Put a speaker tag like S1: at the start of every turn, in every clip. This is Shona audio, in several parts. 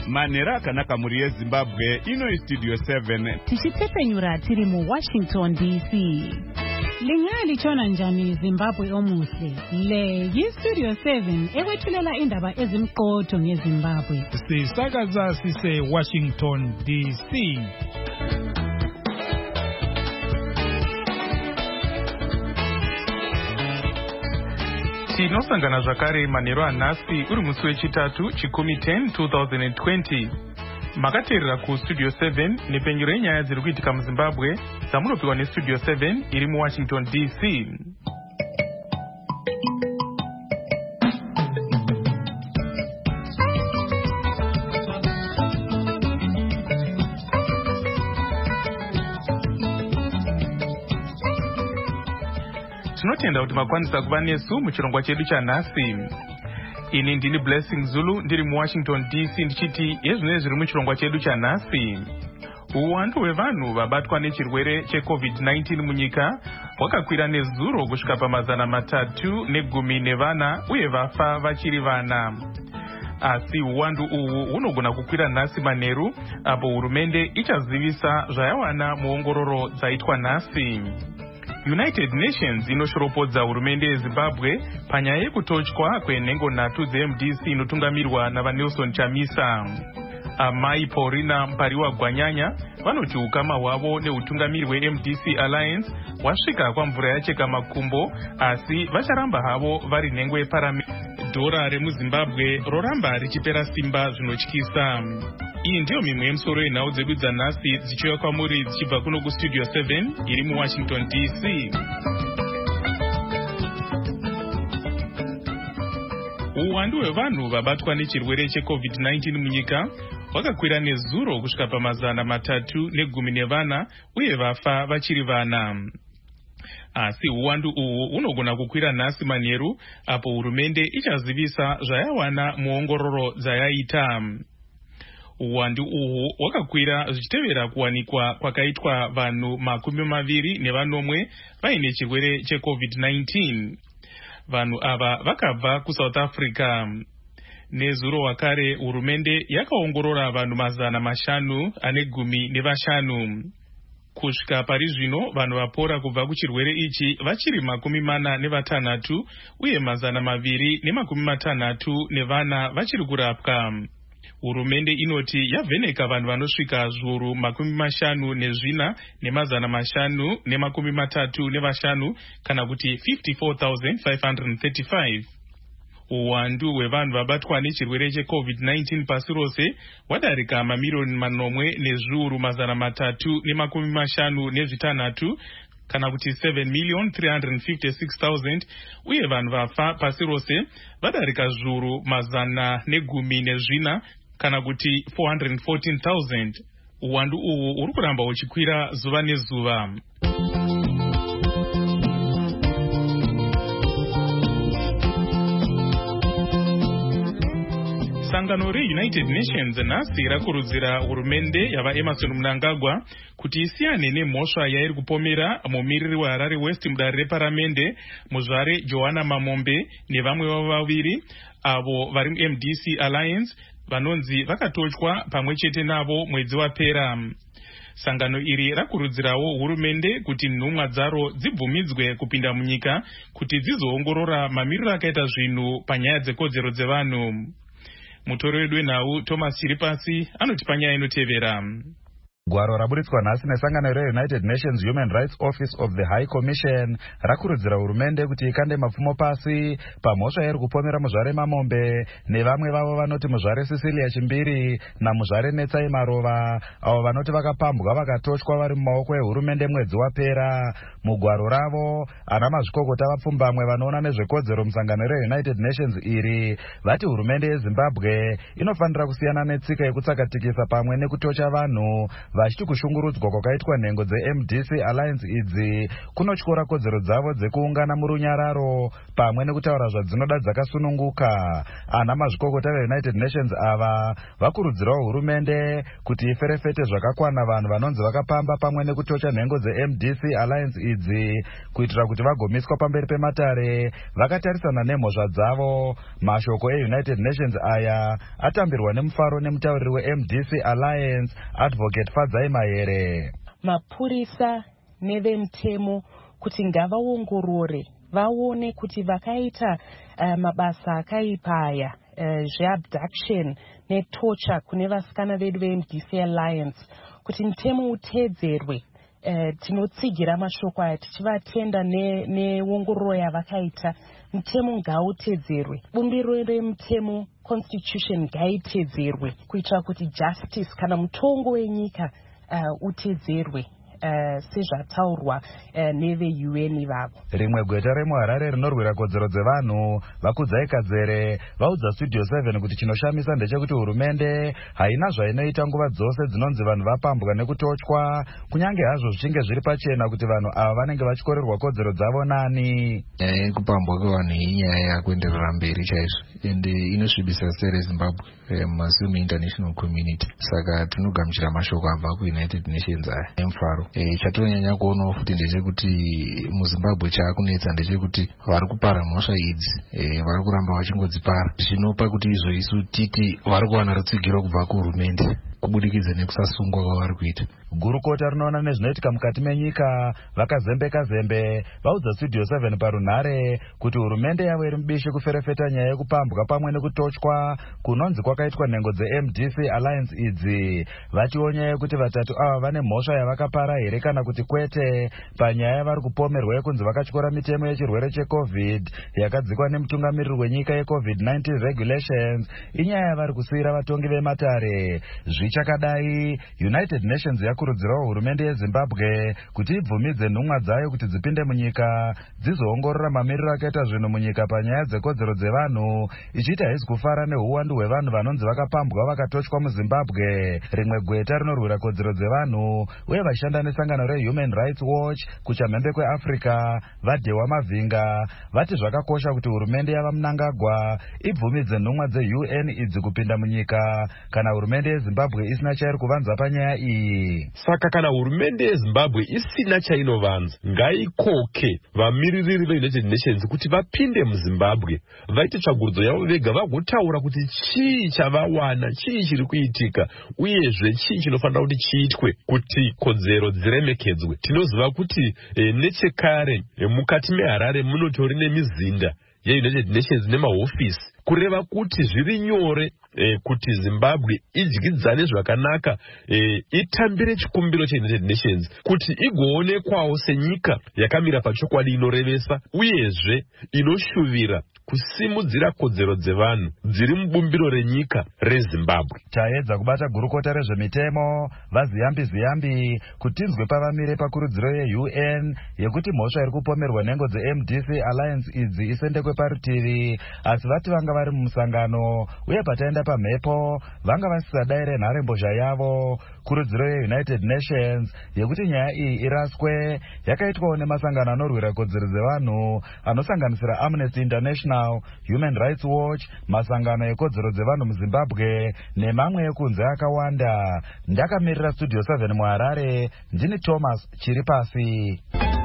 S1: Manhero akanaka muri yeZimbabwe, ino iStudio 7.
S2: Tichitepenyura tiri muWashington DC. Lingali chona njani Zimbabwe omuhle. Le yiStudio 7 ewethulela indaba ezimqotho ngeZimbabwe.
S3: Sisakaza sise Washington DC.
S4: Tinosangana zvakare manhero anhasi uri musi wechitatu chikumi 10 2020. Makateerera kuStudio 7 nepenyuro yenyaya dziri kuitika muZimbabwe dzamunopiwa neStudio 7 iri muWashington DC. Tinotenda kuti makwanisa kuva nesu muchirongwa chedu chanhasi. Ini ndini Blessing Zulu ndiri muWashington DC ndichiti yezvinenge zviri muchirongwa chedu chanhasi. Uwandu hwevanhu vabatwa nechirwere cheCovid-19 munyika hwakakwira nezuro kusvika pa314 uye vafa vachiri vana. Asi uwandu uhu hunogona kukwira nhasi manheru apo hurumende ichazivisa zvayawana muongororo dzaitwa nhasi. United Nations inoshoropodza hurumende yeZimbabwe panyaya yekutochwa kwenhengo nhatu dzeMDC inotungamirwa navaNelson Chamisa. Amai Paulina Mpariwa Gwanyanya vanoti ukama hwavo neutungamiri hweMDC Alliance hwasvika kwamvura yacheka makumbo, asi vacharamba havo vari nhengo yeparamende. Dhora remuZimbabwe roramba richipera simba zvinotyisa. Iyi ndiyo mimwe yemusoro yenhau dzedu dzanhasi dzichiuya kwamuri dzichibva kuno kuStudio 7 iri muWashington DC. Uwandu hwevanhu vabatwa nechirwere cheCovid-19 munyika hwakakwira nezuro kusvika pa314 uye vafa vachiri vana. Asi uwandu uhu unogona kukwira nhasi manheru apo hurumende ichazivisa zvayawana muongororo dzayaita. Uwandu uhu hwakakwira zvichitevera kuwanikwa kwakaitwa vanhu 21 vaine chirwere cheCovid-19. Vanhu ava vakabva kuSouth Africa. Nezuro wakare hurumende yakaongorora vanhu 515. Kusvika pari zvino vanhu vapora kubva kuchirwere ichi vachiri 46 uye 264 vachiri kurapwa. Hurumende inoti yavheneka vanhu vanosvika zviuru 54,535 kana kuti 54,535. Uwandu hwevanhu vabatwa nechirwere cheCovid-19 pasi rose hwadarika mamirioni 4,356,000 kana kuti 7,356,000 uye vanhu vafa pasi rose vadarika zviuru 114 kana kuti 414,000. Uwandu uhu uri kuramba uchikwira zuva nezuva. Sangano reUnited Nations nhasi rakurudzira hurumende yavaEmerson Mnangagwa kuti isiyane nemhosva yairi kupomera mumiriri weHarare West mudare reparamende muzvare Johanna Mamombe nevamwe vavo vaviri avo vari muMDC Alliance vanonzi vakatochwa pamwe chete navo mwedzi wapera. Sangano iri rakurudzirawo hurumende kuti nhumwa dzaro dzibvumidzwe kupinda munyika kuti dzizoongorora mamiriro akaita zvinhu panyaya dzekodzero dzevanhu. Mutori wedu wenhau Thomas Chiripasi anoti panyaya inotevera.
S5: Gwaro raburitswa nhasi nesangano reUnited Nations Human Rights Office of the High Commission rakurudzira hurumende kuti ikande mapfumo pasi pamhosva yairi kupomera muzvare Mamombe nevamwe vavo vanoti muzvare Cecilia Chimbiri namuzvare Netsai Marova avo vanoti vakapambwa vakatochwa vari mumaoko ehurumende mwedzi wapera. Mugwaro ravo ana mazvikokota vapfumbamwe vanoona nezvekodzero musangano reUnited Nations iri vati hurumende yeZimbabwe inofanira kusiyana netsika yekutsakatikisa pamwe nekutocha vanhu vachiti kushungurudzwa kwakaitwa nhengo dzeMDC Alliance idzi kunotyora kodzero dzavo dzekuungana murunyararo pamwe nekutaura zvadzinoda dzakasununguka. Ana mazvikokota veUnited Nations ava vakurudzirawo hurumende kuti iferefete zvakakwana vanhu vanonzi vakapamba pamwe nekutocha nhengo dzeMDC Alliance idzi kuitira kuti vagomiswa pamberi pematare vakatarisana nemhosva dzavo. Mashoko eUnited Nations aya atambirwa nemufaro nemutauriri weMDC Alliance Advocate Fadzai Mahere.
S6: Mapurisa nevemutemo kuti ngavaongorore vaone kuti vakaita mabasa akaipa aya zveabduction netorture kune vasikana vedu veMDC Alliance kuti mutemo utedzerwe. Tinotsigira mashoko aya tichivatenda neongororo yavakaita. Mutemo ngautedzerwe, bumbiro remutemo constitution ngaitedzerwe kuitira kuti justice kana mutongo wenyika utedzerwe sezvataurwa neveUN ivavo.
S5: Rimwe gweta remuHarare rinorwira kodzero dzevanhu Vakudzai Kadzere vaudza Studio 7 kuti chinoshamisa ndechekuti hurumende haina zvainoita nguva dzose dzinonzi vanhu vapambwa nekutochwa, kunyange hazvo zvichinge zviri pachena kuti vanhu ava vanenge vachikorerwa kodzero dzavo nani.
S7: Nyaya yekupambwa kwevanhu inyaya yakuenderera mberi chaizvo ende inosvibisa sere reZimbabwe mumasi international community. Saka tinogamuchira mashoko abva kuUnited Nations aya emufaro. Chatonyanya kuonawo futi ndechekuti muZimbabwe chaakunetsa ndechekuti vari kupara mhosva idzi vari kuramba vachingodzipara. Zvinopa kuti izvo titi vari kuwana rutsigiro kubva kuhurumende kubudikidza nekusasungwa kwavari kuita.
S5: Gurukota rinoona nezvinoitika mukati menyika vakazembe vaudza Studio 7 parunhare kuti hurumende yavo iri mubishi kuferefeta nyaya yekupambwa pamwe nekutochwa kunonzi kwakaitwa nhengo dzeMDC Alliance idzi, vatiwo nyaya yekuti vatatu ava vane mhosva yavakapara here kana kuti kwete panyaya yavari kupomerwa yekunzi vakatyora mitemo yechirwere cheCovid yakadzikwa nemutungamiriri wenyika yeCovid-19 regulations, inyaya yavari kusiyira vatongi vematare. Zvichakadai, United Nations yakurudzirawo hurumende yeZimbabwe kuti ibvumidze nhumwa dzayo kuti dzipinde munyika dzizoongorora mamiriro akaita zvinhu munyika panyaya dzekodzero dzevanhu, ichiita hezi kufara neuwandu hwevanhu vanonzi vakapambwa vakatochwa muZimbabwe. Rimwe gweta rinorwira kodzero dzevanhu uye vashanda nesangano reHuman Rights Watch kuchamhembe kweAfrica vaDhewa Mavhinga vati zvakakosha kuti hurumende yava Mnangagwa ibvumidze nhumwa dzeUN idzi kupinda munyika kana hurumende yeZimbabwe isina chairi kuvanza panyaya iyi.
S8: Saka kana hurumende yeZimbabwe isina chainovanza, ngaikoke vamiririri veUnited Nations kuti vapinde muZimbabwe vaite tsvagurudzo yavo vega vagotaura kuti chii chavawana, chii chiri kuitika uyezve chii chinofanira kuti chiitwe kuti kodzero dziremekedzwe. Tinoziva kuti nechekare mukati meHarare munotori nemizinda yeUnited Nations nemahofisi kureva kuti zviri nyore kuti Zimbabwe idyidzane zvakanaka itambire chikumbiro cheUnited Nations kuti igoonekwawo senyika yakamira pachokwadi inorevesa uyezve inoshuvira kusimudzira kodzero dzevanhu dziri mubumbiro renyika reZimbabwe.
S5: Taedza kubata gurukota rezvemitemo vaziyambi kutinzwe pavamire pakurudziro yeUN yekuti mhosva iri kupomerwa nhengo dzeMDC Alliance idzi isendekwe parutivi, asi vati vanga vari mumusangano uye pataenda pamhepo vanga vasisadaire nharembozha yavo. Kurudziro yeUnited Nations yekuti nyaya iyi iraswe yakaitwawo nemasangano anorwira kodzero dzevanhu anosanganisira Amnesty International, Human Rights Watch, masangano ekodzero dzevanhu muZimbabwe nemamwe ekunze akawanda. Ndakamirira Studio 7 muHarare, ndini Thomas Chiripasi.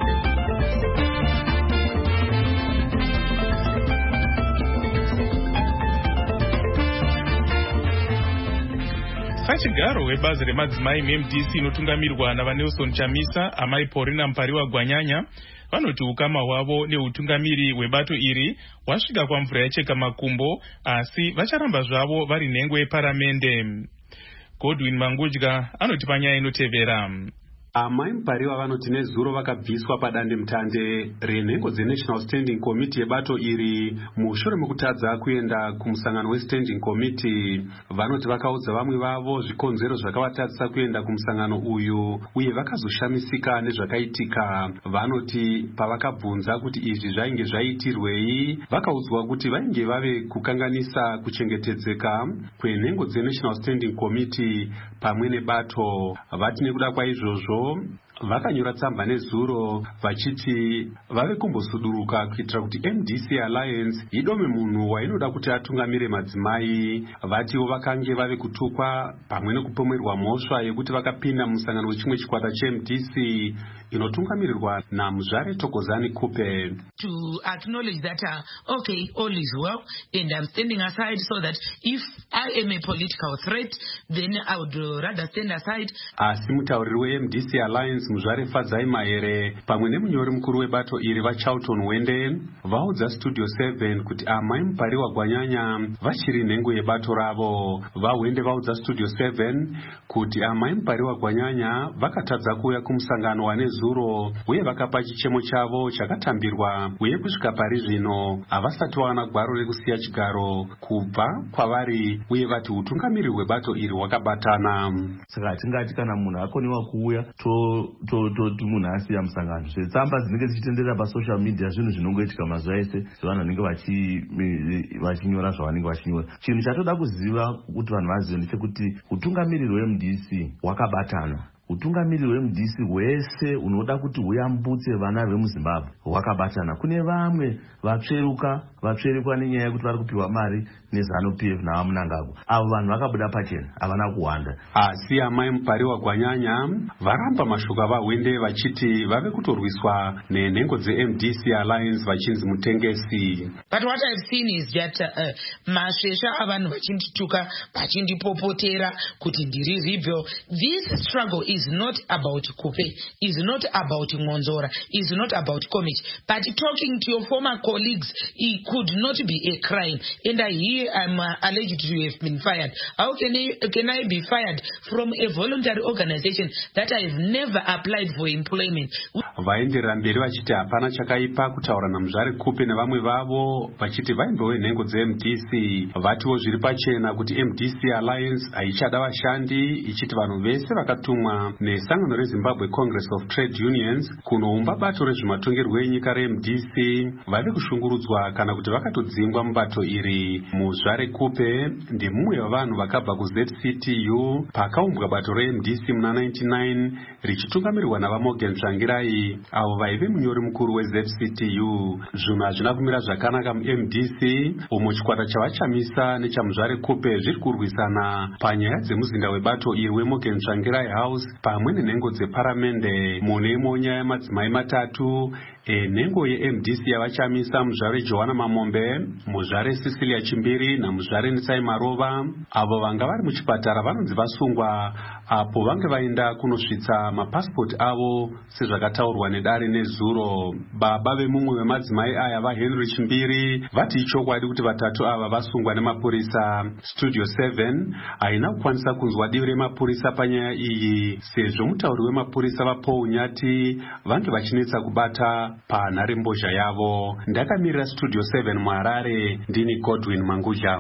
S4: Pachigaro webazi remadzimai meMDC inotungamirwa navaNelson Chamisa, amai Paulina Mpariwa Gwanyanya vanoti ukama hwavo neutungamiri hwebato iri hwasvika kwamvura yacheka makumbo, asi vacharamba zvavo vari nhengo yeparamende. Godwin Mangudya anoti panyaya inotevera.
S9: Amai Mupariwa vanoti nezuro vakabviswa padandemutande renhengo dzeNational Standing Committee yebato iri mushure mekutadza kuenda kumusangano weStanding Committee. Vanoti vakaudza vamwe vavo zvikonzero zvakavatadzisa kuenda kumusangano uyu uye vakazoshamisika nezvakaitika. Vanoti pavakabvunza kuti izvi zvainge zvaitirwei, vakaudzwa kuti vainge vave kukanganisa kuchengetedzeka kwenhengo dzeNational Standing Committee pamwe nebato. Vati nekuda kwaizvozvo vakanyora tsamba nezuro vachiti vave kumbosuduruka kuitira kuti MDC Alliance idome munhu wainoda kuti atungamire madzimai. Vatiwo vakange vave kutukwa pamwe nekupomerwa mhosva yekuti vakapinda musangano wechimwe chikwata cheMDC inotungamirirwa naMuzvare Thokozani Kupe.
S10: To acknowledge that okay, all is well and I'm standing aside so that if I am a political threat then I would rather stand aside.
S9: Asi mutauriri weMDC Alliance Muzvare Fadzai Mahere pamwe nemunyori mukuru webato iri vaCharlton Wende vaudza Studio 7 kuti Amai Mupariwa Gwanyanya vachiri nhengo yebato ravo. VaWende vaudza Studio 7 kuti Amai Mupariwa Gwanyanya vakatadza kuuya kumusangano wanezuro uye vakapa chichemo chavo chakatambirwa uye kusvika pari zvino havasati vawana gwaro rekusiya chigaro kubva kwavari uye vati utungamiri hwebato iri hwakabatana.
S11: Saka tingati kana munhu akoniwa kuuya toti munhu asiya musangano. Zvetsamba dzinenge dzichitenderera pasocial media zvinhu zvinongoitika mazuva ese sevanhu vanenge vachinyora zvavanenge vachinyora. Chinhu chatoda kuziva kuti vanhu vazive ndechekuti utungamiriri hweMDC hwakabatana. Utungamiriri hweMDC hwese unoda kuti huyambutse vana vemuZimbabwe hwakabatana. Kune vamwe vatsveruka nenyaya yekuti vari kupiwa mari neZANU-PF navaMunangagwa. Avo vanhu vakabuda pachena, havana kuwanda.
S9: Asi Amai Mupariwa Gwanyanya varamba mashoko avaWende vachiti vave kutorwiswa nenhengo dzeMDC Alliance vachinzi mutengesi.
S10: But what I've seen is that mashesha avanhu vachindituka vachindipopotera kuti ndiri rebel. This struggle is not about Kupe, is not about Ngonzora, is not about Komich. But talking to your former colleagues, it could not be a crime. And I'm alleged to have been fired. How can I be fired from a voluntary organization that I've never applied for employment?
S9: Vaenderera mberi vachiti hapana chakaipa kutaura naMuzvare Kupe nevamwe vavo vachiti vaimbowe nhengo dzeMDC. Vatiwo zviri pachena kuti MDC Alliance haichada vashandi, ichiti vanhu vese vakatumwa nesangano reZimbabwe Congress of Trade Unions kunoumba bato rezvematongerwo enyika reMDC vave kushungurudzwa kana kuti vakatodzingwa mubato iri. Muzvare Kupe ndemumwe wavanhu vakabva kuZCTU pakaumbwa bato reMDC muna 99 richitungamirirwa navaMorgan Tsvangirai avo vaive munyori mukuru weZCTU. Zvinhu hazvina kumira zvakanaka muMDC umo chikwata chavachamisa nechaMuzvare Kupe zviri kurwisana panyaya dzemuzinda webato iri weMorgan Tsvangirai House pamwe nenhengo dzeparamende. Mune imwe nyaya yamadzimai matatu nhengo yeMDC yavachamisa Muzvare Johanna Mamombe, Muzvare Cecilia Chimbiri naMuzvare Netsai Marova avo vanga vari muchipatara vanonzi vasungwa apo vange vaenda kunosvitsa mapasipoti avo sezvakataurwa nedare nezuro. Baba vemumwe wemadzimai aya vaHenry Chimbiri vati ichokwadi kuti vatatu ava vasungwa nemapurisa. Studio 7 haina kukwanisa kunzwa divi remapurisa panyaya iyi sezvo mutauri wemapurisa vaPaul Nyati vange vachinetsa kubata panharembozha yavo. Ndakamirira Studio 7 muHarare, ndini Godwin Manguja.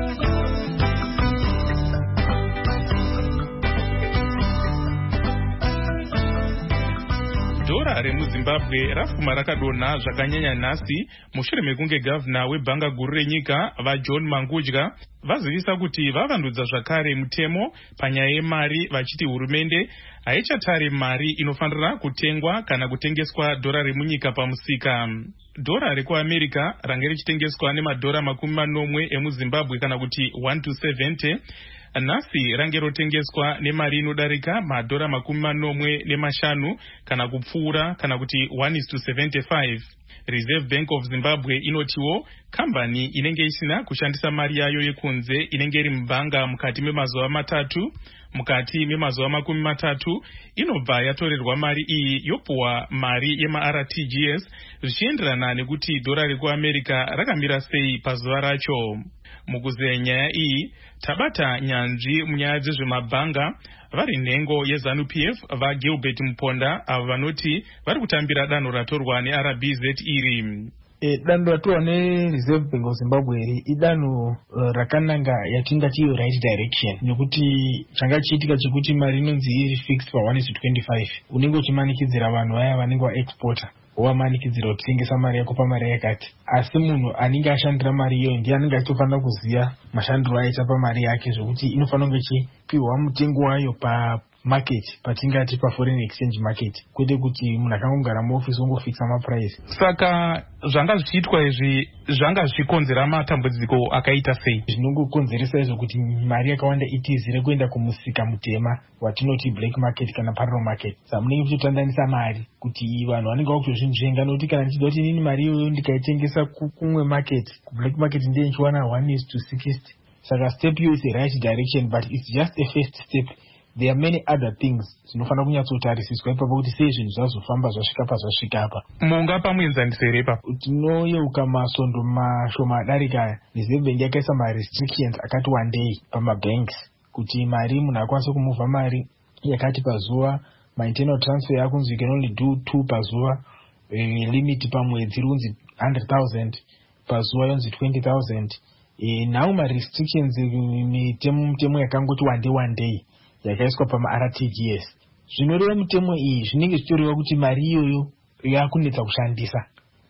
S4: Dhora remuZimbabwe rafuma rakadonha zvakanyanya nhasi mushure mekunge gavhuna webhanga guru renyika vaJohn Mangudya vazivisa kuti vavandudza zvakare mutemo panyaya yemari vachiti hurumende haichatare mari inofanira kutengwa kana kutengeswa dhora remunyika pamusika. Dhora rekuAmerica range richitengeswa nemadhora 40 emuZimbabwe kana kuti 1 to 70. Nhasi range rotengeswa nemari inodarika madhora 45 kana kupfuura kana kuti 1:75. Reserve Bank of Zimbabwe inotiwo kambani inenge isina kushandisa mari yayo yekunze inenge iri mubhanga mukati memazuva 3 mukati memazuva 30 inobva yatorerwa mari iyi yopuwa mari yemaRTGS zvichienderana nekuti dhora rekuAmerica rakamira sei pazuva racho. Mukuzeya nyaya iyi tabata nyanzvi munyaya dzezvemabhanga vari nhengo yeZANU-PF vaGilbert Muponda avo vanoti vari kutambira danho ratorwa neRBZ iri.
S12: Danho ratorwa neReserve Bank of Zimbabwe iri idanho rakananga yatingati iyo right direction, nekuti changa chiitika chekuti mari inonzi iri fixed pa 1:25 unenge uchimanikidzira vanhu vaya vanenge vaexporta wamanikidzira kutengesa mari yako pamari yakati, asi munhu anenge ashandira mari iyo ndiye anenge achitofanira kuziva mashandiro aita pamari yake, zvokuti inofanira kunge ichipiwa mutengo wayo pamarket, patingati paforeign exchange market, kwete kuti munhu akangogara muofisi ongofixa mapuraisi.
S4: Saka zvanga zvichiitwa izvi zvanga zvichikonzera matambudziko akaita sei?
S12: Zvinongokonzeresa izvo kuti mari yakawanda itizire kuenda kumusika mutema watinoti black market kana parallel market. Saka munenge muchitotandanisa mari kuti vanhu vanenge vakutozvinzvenga, nokuti kana ndichida kuti nini mari iyoyo ndikaitengesa kumwe market, kublack market ndiye nichiwana 1:60. Saka step iyo is a right direction, but it's just a first step. There are many other things zinofanira kunyatsotarisiswa ipapo kuti sei zvinhu zvazofamba zvasvika pazvasvika apa.
S4: Mungapa muenzanidzire ipapo?
S12: Tinoyeuka masondo mashoma adarika, Reserve Bank yakaisa ma-restrictions akati wandei pamabanks kuti mari munhu akwanise kumuvha mari yakati pazuva, ma-internal transfer yakunzi you can only do 2 pazuva, limit pamwedzi runzi 100,000, pazuva yonzi 20,000. Now ma-restrictions mitemo yakangoti wandei yakaiswa pama-RTGS. Zvinoreva mitemo iyi zvinenge zvichireva kuti mari iyoyo yakunetsa kushandisa.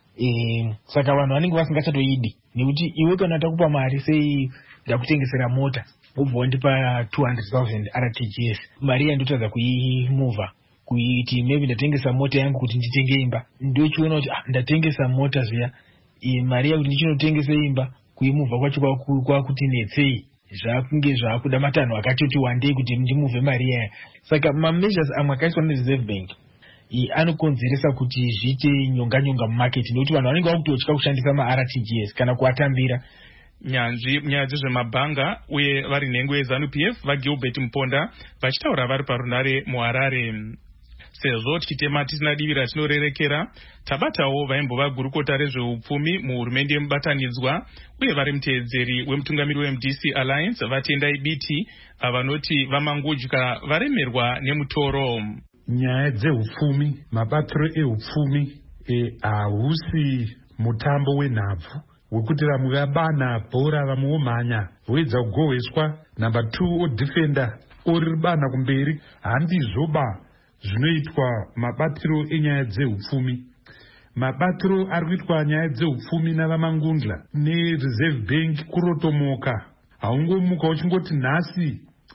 S12: Saka vanhu vanenge vasingachatoidi, nekuti iwe kana takupa mari sei ndakutengesera mota ubva wandipa 200,000 RTGS, mari yandotadza kuimuvha kuti maybe ndatengesa mota yangu kuti nditenge imba, ndochiona kuti ndatengesa mota zviya, mari yakuti ndichinotengesa imba kuimuvha kwacho kwakuti netsei, zvakunge zvakuda matanho akatoti wandei kuti ndimuvhe mari yaya. Saka ma-measures amwe akaiswa neReserve Bank anokonzeresa kuti zviite nyonga mumarket, nekuti vanhu vanenge vakutotya kushandisa ma-RTGS kana kuatambira.
S4: Nyanzvi munyaya dzezvemabhanga uye vari nhengo yeZANU-PF vaGilbert Muponda vachitaura vari parunare muHarare. Sezvo tichitema tisina divi ratinorerekera, tabatawo vaimbova gurukota rezveupfumi muhurumende yemubatanidzwa uye vari muteedzeri wemutungamiri weMDC Alliance vatendai biti vanoti vamangudya varemerwa nemutoro.
S13: Nyaya dzeupfumi, mabatiro eupfumi hahusi mutambo wenhabvu wekuti vamwe vabana bhora vamwe vomhanya voedza kugohweswa, number 2 odhifenda ori bana kumberi. Handizoba zvinoitwa mabatiro enyaya dzeupfumi. Mabatiro ari kuitwa nyaya dzeupfumi navamangundla neReserve Bank kurotomoka. Haungomuka uchingoti nhasi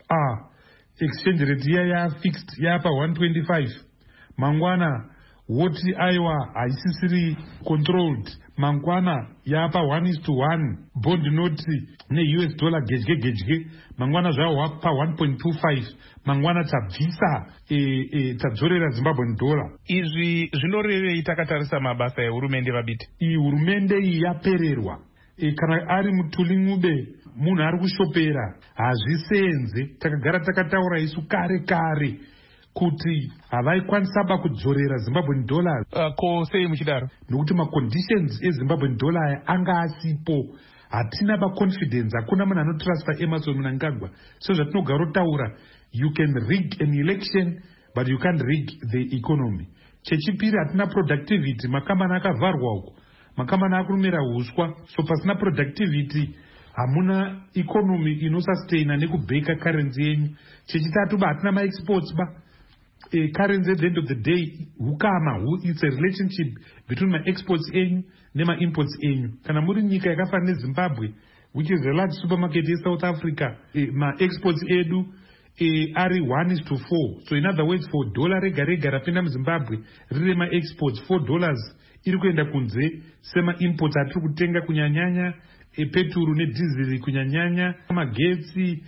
S13: exchange rate iya yafixed yapa 1:25, mangwana woti aiwa haisisiri controlled, mangwana yapa 1:1, bond noti neUS dollar gedye, mangwana zvava pa 1.25, mangwana tabvisa tadzorera Zimbabwean dollar.
S4: Izvi zvinorevei takatarisa mabasa ehurumende vabiti?
S13: Iyi hurumende iyi yapererwa. Kana ari Mutuli munhu ari kushopera hazvisenze. Takagara takataura isu kare kuti havaikwanisaba kudzorera Zimbabwean dollar.
S4: Ko sei muchidaro?
S13: Nokuti ma-conditions eZimbabwean dollar anga asipo. Hatina ba-confidence, hakuna munhu anotransfer Emerson Mnangagwa. So zvatinogara kutaura, you can rig an election but you can't rig the economy. Chechipiri, hatina productivity, makambani akavharwa uko, makambani akurumira huswa, so pasina productivity hamuna economy inosustaina nekubeka currency yenyu. Chechitatu, hatina ma-exports currency at the end of the day it's a relationship between my exports enyu nema imports enyu. Kana muri nyika yakafanana neZimbabwe, which is a large supermarket South Africa, ma exports edu ari 1:4. So in other words, for dollar rega rapinda muZimbabwe riri ma exports $4 iri kuenda kunze sema imports atiri kutenga kunyanyanya peturu nedhiziri kunyanyanya magetsi.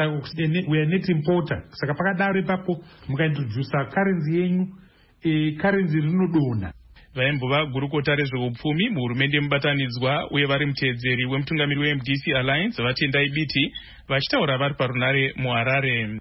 S13: We are net importer. Saka pakadaro ipapo mukaintrodusa currency yenyu, currency rinodona.
S4: Vaimbova gurukota rezveupfumi muhurumende yemubatanidzwa uye vari muteedzeri wemutungamiri weMDC Alliance vatendai biti vachitaura vari parunare muHarare.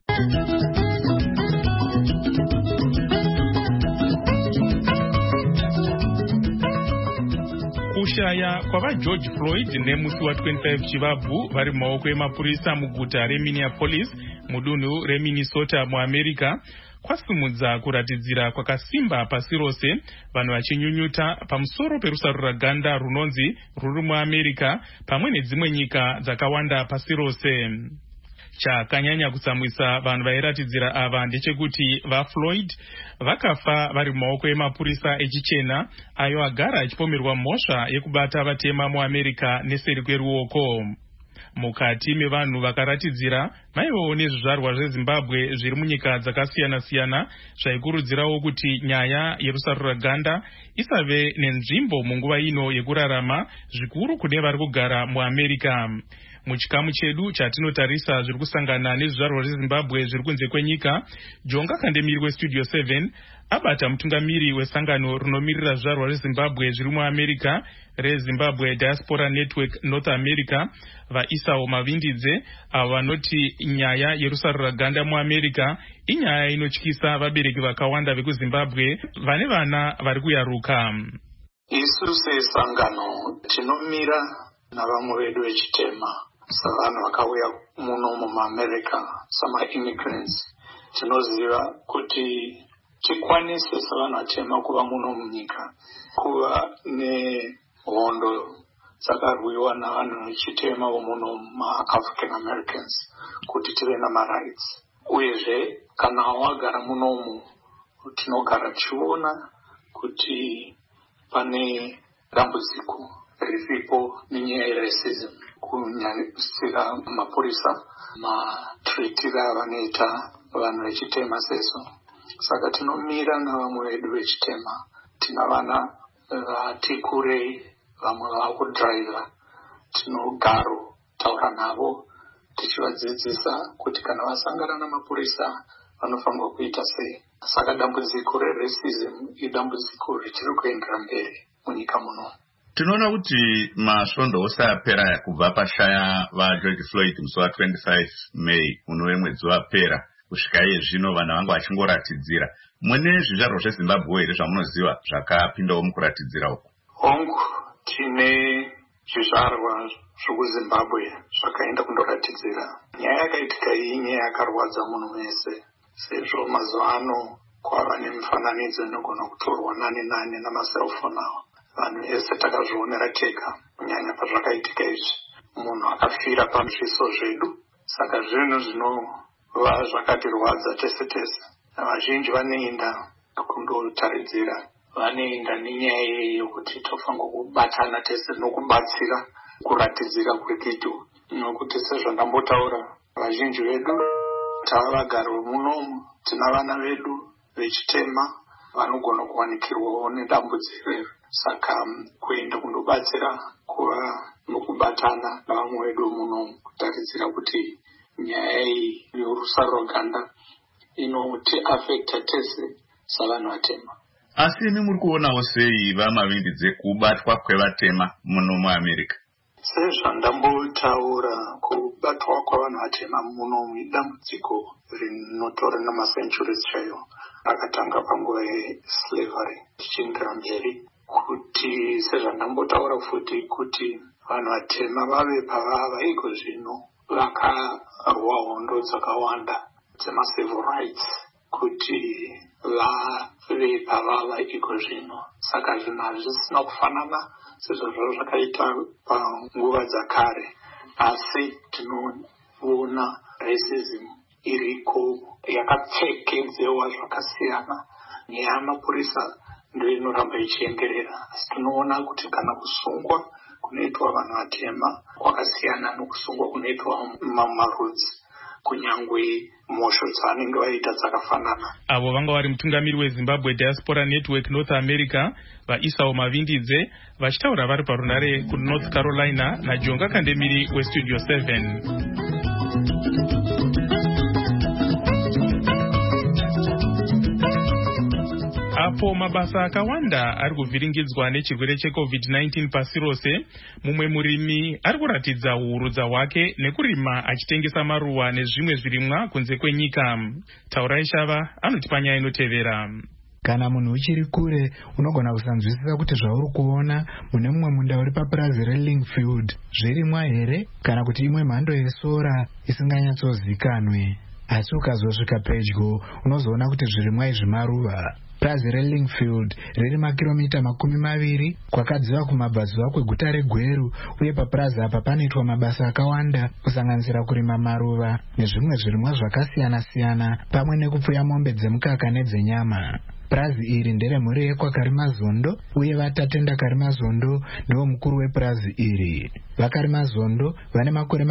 S4: Kushaya kwavaGeorge Floyd nemusi wa 25 Chivabvu vari mumaoko emapurisa muguta reMinneapolis mudunhu reMinnesota muAmerica kwasimudza kuratidzira kwakasimba pasi rose, vanhu vachinyunyuta pamusoro perusaruraganda runonzi ruri muAmerica pamwe nedzimwe nyika dzakawanda pasi rose. Chakanyanya kutsamwisa vanhu vairatidzira ava ndechekuti vaFloyd vakafa vari mumaoko emapurisa echichena ayo agara achipomerwa mhosva yekubata vatema muAmerica neseri kweruoko. Mukati mevanhu vakaratidzira maivawo nezvizvarwa zveZimbabwe zviri munyika dzakasiyana-siyana zvaikurudzirawo kuti nyaya yerusaruraganda isave nenzvimbo munguva ino yekurarama, zvikuru kune vari kugara muAmerica. Muchikamu chedu chatinotarisa zviri kusangana nezvizvarwa zveZimbabwe zviri kunze kwenyika, Jonga Kandemiri weStudio 7 abata mutungamiri wesangano rinomirira zvizvarwa zveZimbabwe zviri muAmerica reZimbabwe Diaspora Network North America, vaIsao Mavindidze, avo vanoti nyaya yerusaruraganda muAmerica inyaya inotyisa vabereki vakawanda vekuZimbabwe vane vana vari kuyaruka.
S14: Isu sesangano tinomira navamwe vedu vechitema savanhu vakauya muno muAmerica sama-immigrants. Tinoziva kuti tikwanise savanhu vatema kuva muno munyika, kuva nehondo dzakarwiwa navanhu vechitema vomuno ma-African Americans kuti tive namarights. Uyezve kana wagara munomu tinogara tichiona kuti pane dambudziko riripo nenyaya yeracism, kunyanyisira mapurisa matreatira avanoita vanhu vechitema seso. Saka tinomira navamwe vedu vechitema. Tina vana vati kurei, vamwe vava kudhiraivha. Tinogaro taura navo tichivadzidzisa kuti kana vasangana namapurisa vanofanirwa kuita sei. Saka dambudziko reracism idambudziko richiri kuendera mberi munyika muno.
S15: Tinoona kuti masvondo ose apera kubva pashaya vaGeorge Floyd musi wa25 May unove mwedzi wapera kusvika iye zvino vanhu vanga vachingoratidzira. Mune zvizvarwa zveZimbabwe here zvamunoziva zvakapindawo mukuratidzira uku?
S14: Hongu, tine zvizvarwa zvekuZimbabwe zvakaenda kundoratidzira. Nyaya yakaitika iyi nyaya yakarwadza munhu wese, sezvo mazuva ano kwava nemifananidzo inogona kutorwa nane namaselfoni avo. Vanhu vese takazvionera tega, kunyanya pazvakaitika izvi. Munhu akafira pazviso zvedu, saka zvinhu zvinova zvakatirwadza tese tese. Vazhinji vanoenda kundotaridzira, vanoenda nenyaya iyeyi yokuti tofanirwa kubatana tese nokubatsira kuratidzira kwekwedu. Nokuti sezvandambotaura, vazhinji vedu tava vagari munomu, tina vana vedu vechitema vanogona kuwanikirwawo nedambudziko. Saka kuenda kundobatsira kuva nokubatana navamwe vedu muno kutaridzira kuti nyaya iyi yorusaruraganda inoti affecta tese savanhu vatema.
S15: Asi imi muri kuonawo sei vaMavindidze kubatwa kwevatema muno muAmerica?
S14: Sezvandambotaura, kubatwa kwavanhu vatema muno idambudziko rinotora namacenturies chayo, rakatanga panguva yeslavery tichiendera mberi, kuti sezvandambotaura futi kuti vanhu vatema vave pavava iko zvino vakarwa hondo dzakawanda dzemacivil rights kuti vave pavava iko zvino. Saka zvinhu hazvisina kufanana sezvo zvakaita panguva dzakare, asi tinoona racism iriko yakapfekedzewa zvakasiyana. Nyaya yamapurisa ndo inoramba ichienderera, asi tinoona kuti kana kusungwa kunoitwa vanhu vatema kwakasiyana nokusungwa kunoitwa marudzi, kunyangwe mhosho dzavanenge vaita dzakafanana.
S4: Avo vanga vari mutungamiri weZimbabwe Diaspora Network North America, vaIsao Mavindidze, vachitaura vari parunare kuNorth Carolina, naJonga Kandemiri weStudio 7. Apo mabasa akawanda ari kuvhiringidzwa nechirwere cheCovid-19 pasi rose, mumwe murimi ari kuratidza uhurudza hwake nekurima achitengesa maruva nezvimwe zvirimwa kunze kwenyika. Taurai Shava anoti panyaya inotevera.
S12: Kana munhu uchiri kure unogona kusanzwisisa kuti zvauri kuona mune mumwe munda uri papurazi reLinkfield zvirimwa here kana kuti imwe mhando yesora isinganyatsozikanwe. asi ukazosvika pedyo unozoona kuti zvirimwa izvi maruva. Purazi reLingfield riri makiromita 20 kwakadziva kumabvazuva kweguta reGweru, uye papurazi apa panoitwa mabasa akawanda kusanganisira kurima maruva nezvimwe zvirimwa zvakasiyana-siyana pamwe nekupfuya mombe dzemukaka nedzenyama. Purazi iri nderemhuri yekwakarimazondo, uye vatatenda karimazondo ndiwo mukuru wepurazi iri. Vakarimazondo vane makore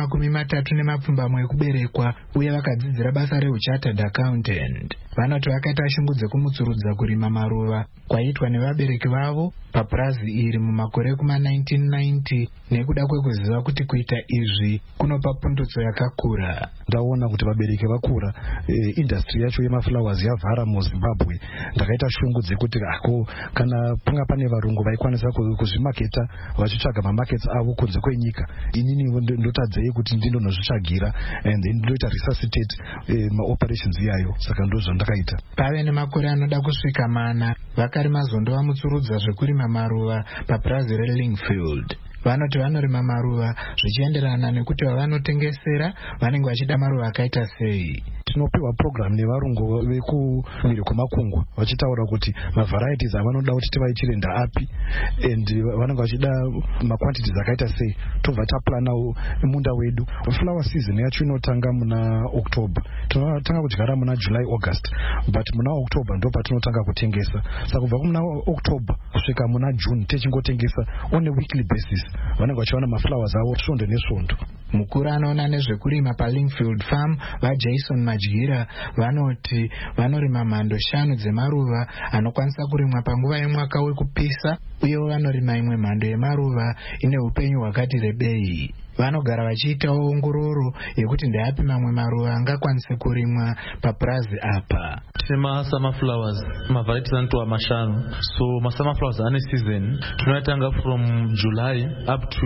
S12: 31 ekuberekwa, uye vakadzidzira basa reuchartered accountant. Vanoti vakaita shungu dzekumutsurudza kurima maruva kwaiitwa nevabereki vavo papurazi iri mumakore kuma1990 nekuda kwekuziva kuti kuita izvi kunopa pundutso yakakura.
S16: Ndaona kuti vabereki vakura, industry yacho yemaflowers yavhara muZimbabwe. Ndakaita shungu dzekuti kana panga pane varungu vaikwanisa kuzvimaketa vachitsvaga mamarkets avo kunze kwenyika, inini ndotadzei kuti ndindonozvitsvagira and then ndoita resuscitate maoperations iyayo. Saka ndozvo ndakaita.
S12: Pave nemakore anoda kusvika 4 vakarimazondo vamutsurudza zvekurima maruva papurazi reLingfield. Vanoti vanorima maruva zvichienderana nekuti vavanotengesera vanenge vachida maruva akaita sei.
S16: Tinopiwa program nevarungu vekumhiri kwemakungwa vachitaura kuti mavarieties avanoda kuti tivaichire ndaapi and vanenge vachida maquantities akaita sei. Tobva taplanawo munda wedu. Flower season yacho inotanga muna October. Tinotanga kudyara muna July August, but muna October ndo patinotanga kutengesa. Saka kubva kumuna October kusvika muna June techingotengesa on a weekly basis. Vanenge vachiwana maflowers avo svondo nesvondo.
S12: Mukuru anoona nezvekurima paLingfield Farm vaJason Majira vanoti vanorima mhando 5 dzemaruva anokwanisa kurimwa panguva yemwaka wekupisa, uye vanorima imwe mhando yemaruva ine upenyu hwakati rebei. Vanogara vachiitawo ongororo yekuti ndeapi mamwe maruva angakwanise kurimwa papurazi apa.
S17: Tine sunflowers, mavarieties anoitwa 5. So sunflowers ane season. Tunatanga from July up to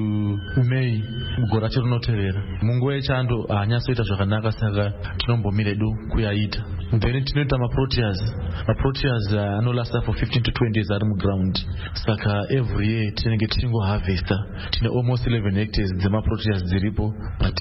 S17: May mugore rinotevera. Munguva yechando haanyasoita zvakanaka, saka tinombomira edu kuyaita. Then tinoita maproteas. Maproteas anolasta for 15 to 20 days ari muground. Saka every year tinenge tichingoharvesta. Tine almost 11 hectares dzemaproteas dziripo, but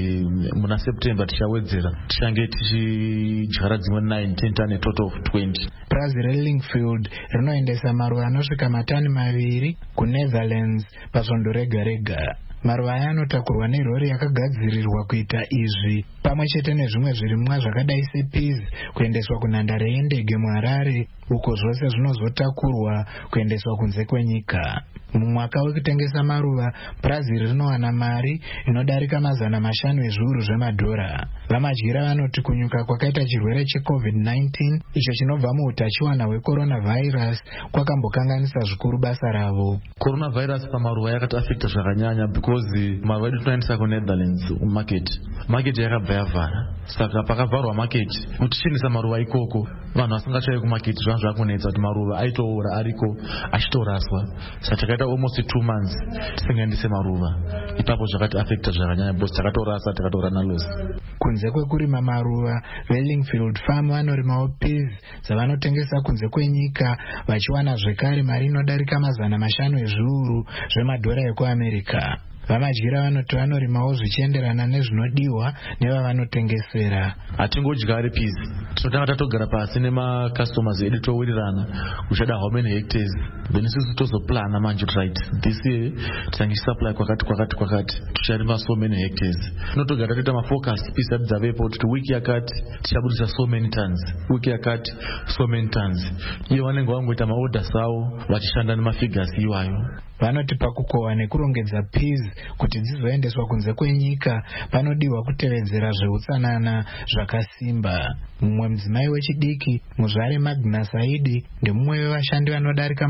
S17: muna September tichawedzera tichange tichidyara dzimwe 9 tane total of 20.
S12: Purazi reLingfield rinoendesa maruva anosvika matani 2 kuNetherlands pasvondo rega rega. Maruva aya anotakurwa nerori yakagadzirirwa kuita izvi, pamwe chete nezvimwe zvirimwa zvakadai sepeas kuendeswa kunhandare yendege muHarare, uko zvose zvinozotakurwa kuendeswa kunze kwenyika. Mumwaka wekutengesa maruva, purazi rinowana mari inodarika $500 ezviuru zvemadhora. Vamadyira vanoti kunyuka kwakaita chirwere cheCovid-19 icho chinobva muutachiwana hwecoronavirus kwakambokanganisa zvikuru basa ravo.
S17: Coronavirus pamaruva yakati affecta zvakanyanya because maruva edu tunoendesa kuNetherlands market yakabva yavhara. Saka pakavharwa market, kutichinisa maruva ikoko vanhu vasingachayi kumarket zvangu zvakunetsa kuti maruva aitoora ariko achitoraswa. Saka takaita almost 2 months tisingaendese maruva. Ipapo zvakati affecta zvakanyanya because takatorasa takatora naloss.
S12: Kunze kwekurima maruva, veLingfield Farm vanorimawo peas dzavanotengesa kunze kwenyika, vachiwana zvekare mari inodarika $500 ezviuru zvemadhora ekuAmerica. Vamadyira vanoti vanorimawo zvichienderana nezvinodiwa nevavanotengesera.
S17: Hatingodyari peas, tinotanga tatogara pasi nemakastomers edu towirirana kuchada how many hectares, then isusu tozoplana manje right this year tisangichisupply kwakati ticharima so many hectares. Tinotogara toita mafocus peas ati dzavepo kuti wiki yakati tichabudisa so many tons, wiki yakati so many tons. Iye vanenge vangoita maorders avo vachishanda nemafigures iwayo.
S12: Vanoti pakukohwa nekurongedza peas kuti dzizoendeswa kunze kwenyika panodiwa kutevedzera zveutsanana zvakasimba. Mumwe mudzimai wechidiki muzvare Magna Saidi ndemumwe wevashandi vanodarika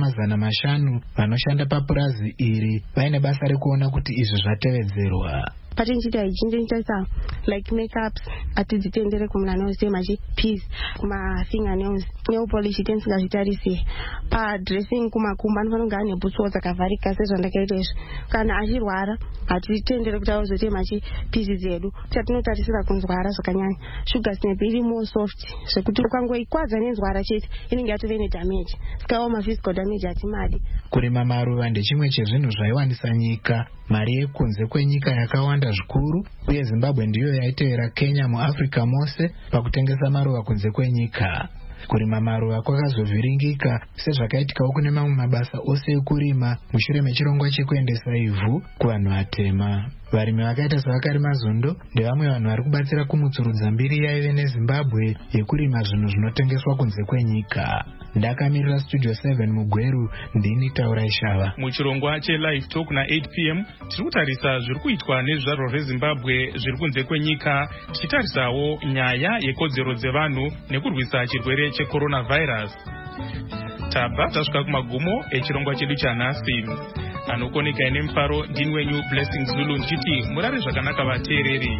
S12: 500 vanoshanda papurazi iri, vaine basa rekuona kuti izvi zvatevedzerwa.
S18: Patinchita ichinjenjesa like makeups atidzitendere kumunanails machi peas kuma fingernails nail polish tensingazvitarise pa dressing kumakumba anofanira ane bhutsu dzakavharika sezvandakaita izvi. Kana achirwara hatitendere kuti azoite machi peas dzedu tatinotarisira kunzwara zvakanyanya. Sugar snap iri more soft zvekuti ukangoikwadza nenzwara chete inenge yatove nedamage, sikawo maphysical damage hatimadi.
S12: Kurima maruva ndechimwe chezvinhu zvaiwanisa nyika mari yekunze kwenyika yakawanda zvakawanda zvikuru, uye Zimbabwe ndiyo yaitevera Kenya muAfrica mose pakutengesa maruva kunze kwenyika. Kurima maruva kwakazovhiringika sezvakaitikawo kune mamwe mabasa ose ekurima mushure mechirongwa chekuendesa ivhu kuvanhu vatema. Varimi vakaita sevakarima zondo ndevamwe vanhu vari kubatsira kumutsurudza mbiri yaive neZimbabwe yekurima zvinhu zvinotengeswa kunze kwenyika. Ndakamirira Studio 7 muGweru, ndini Taurai Shava.
S4: Muchirongwa cheLive Talk na 8 p.m. tiri kutarisa zviri kuitwa nezvizvarwa zveZimbabwe zviri kunze kwenyika, tichitarisawo nyaya yekodzero dzevanhu nekurwisa chirwere checoronavirus. Tabva tasvika kumagumo echirongwa chedu chanhasi. Anokoneka ine mufaro ndini wenyu Blessing Zulu ndichiti murare zvakanaka vateereri.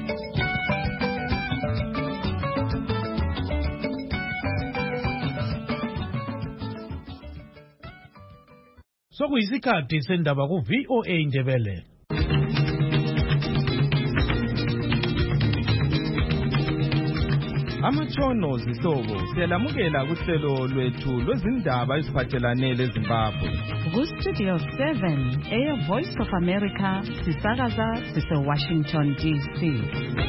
S3: Sokuyisikhathi sendaba ku-VOA Ndebele.
S19: Amatshono zihlobo siyalamukela kuhlelo lwethu lwezindaba eziphathelane leZimbabwe.
S2: Ku-Studio 7 eye-Voice of America sisakaza sise-Washington DC.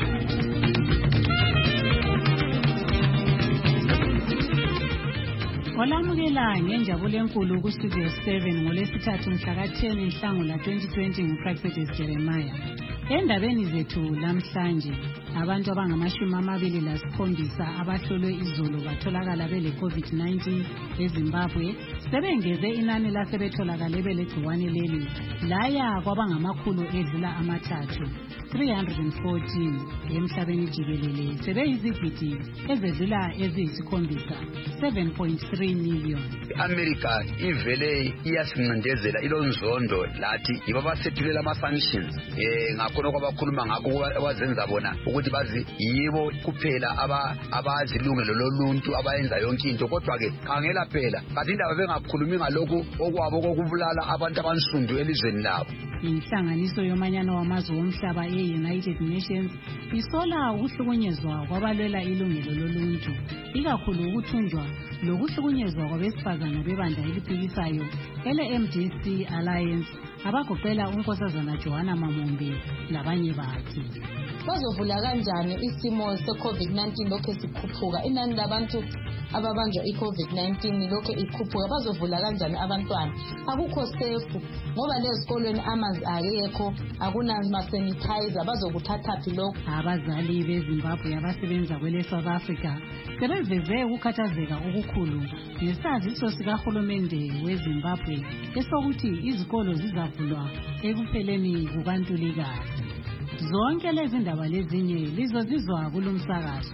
S2: Olamukela ngenjabulo enkulu ku-Studio 7 ngoLwesithathu mhla ka-10 Nhlangula 2020 nguProfetes Jeremiah. Endabeni zethu lamhlanje, abantu abangama-27 abahlolwe izolo batholakala bele-COVID-19 eZimbabwe sebengeze inani lasebetholakale belegciwane leli laya kwabangamakhulu edlula amathathu 314 emhlabeni jikelele sebeyizigidi ezedlula eziyisi-7 7.3 million.
S20: America ivele iyasincindezela ilonzondo lathi yibo abasethulela ama-sanctions ngakhona kwabakhuluma ngakho abazenza bona ukuthi bazi yibo kuphela abazi ilungelo loluntu abayenza yonke into, kodwa-ke khangela phela kanti indaba bengakhulumi ngalokhu okwabo kokubulala abantu abansundu elizweni labo.
S2: Inhlanganiso yomanyano wamazwe omhlaba e-United Nations isola ukuhlukunyezwa kwabalwela ilungelo loluntu, ikakhulu ukuthunjwa lokuhlukunyezwa kwabesifazana bebandla eliphikisayo ele-MDC Alliance abagoqela unkosazana Joanna Mamombe labanye bakhe.
S21: Bazovula kanjani isimo se-COVID-19 lokho sikhuphuka? Inani labantu ababanjwa i-COVID-19 lokho ikhuphuka. Bazovula kanjani abantwana? Akukho safe ngoba lezikolweni amanzi akekho, akunama-sanitizer. Bazokuthathaphi lokho?
S2: Abazali beZimbabwe abasebenza kwele-South Africa sebeveze ukukhathazeka okukhulu ngesaziso sikahulumende weZimbabwe esokuthi izikolo zizavulwa ekupheleni kukaNtulikazi. Zonke lezi ndaba lezinye lizozizwa kulumsakazo.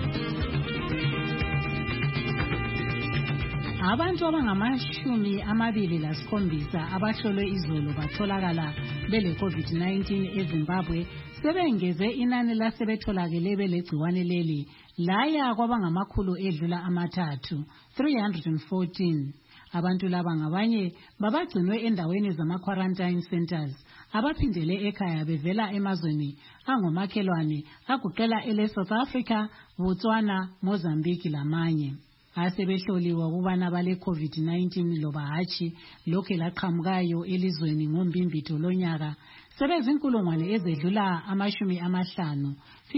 S2: Abantu abangama-27 abahlolwe izolo batholakala bele-COVID-19 eZimbabwe sebengeze inani lasebetholakele belegciwane leli laya kwabangamakhulu edlula amathathu 314. Abantu laba ngabanye babagcinwe endaweni zama-quarantine centers abaphindele ekhaya bevela emazweni angomakhelwane agoqela ele-South Africa, Botswana, Mozambique lamanye. Asebehloliwe ukubana bale-COVID-19 loba hatshi lokhu laqhamukayo elizweni ngombimbitho lonyaka sebezinkulungwane ezedlula 50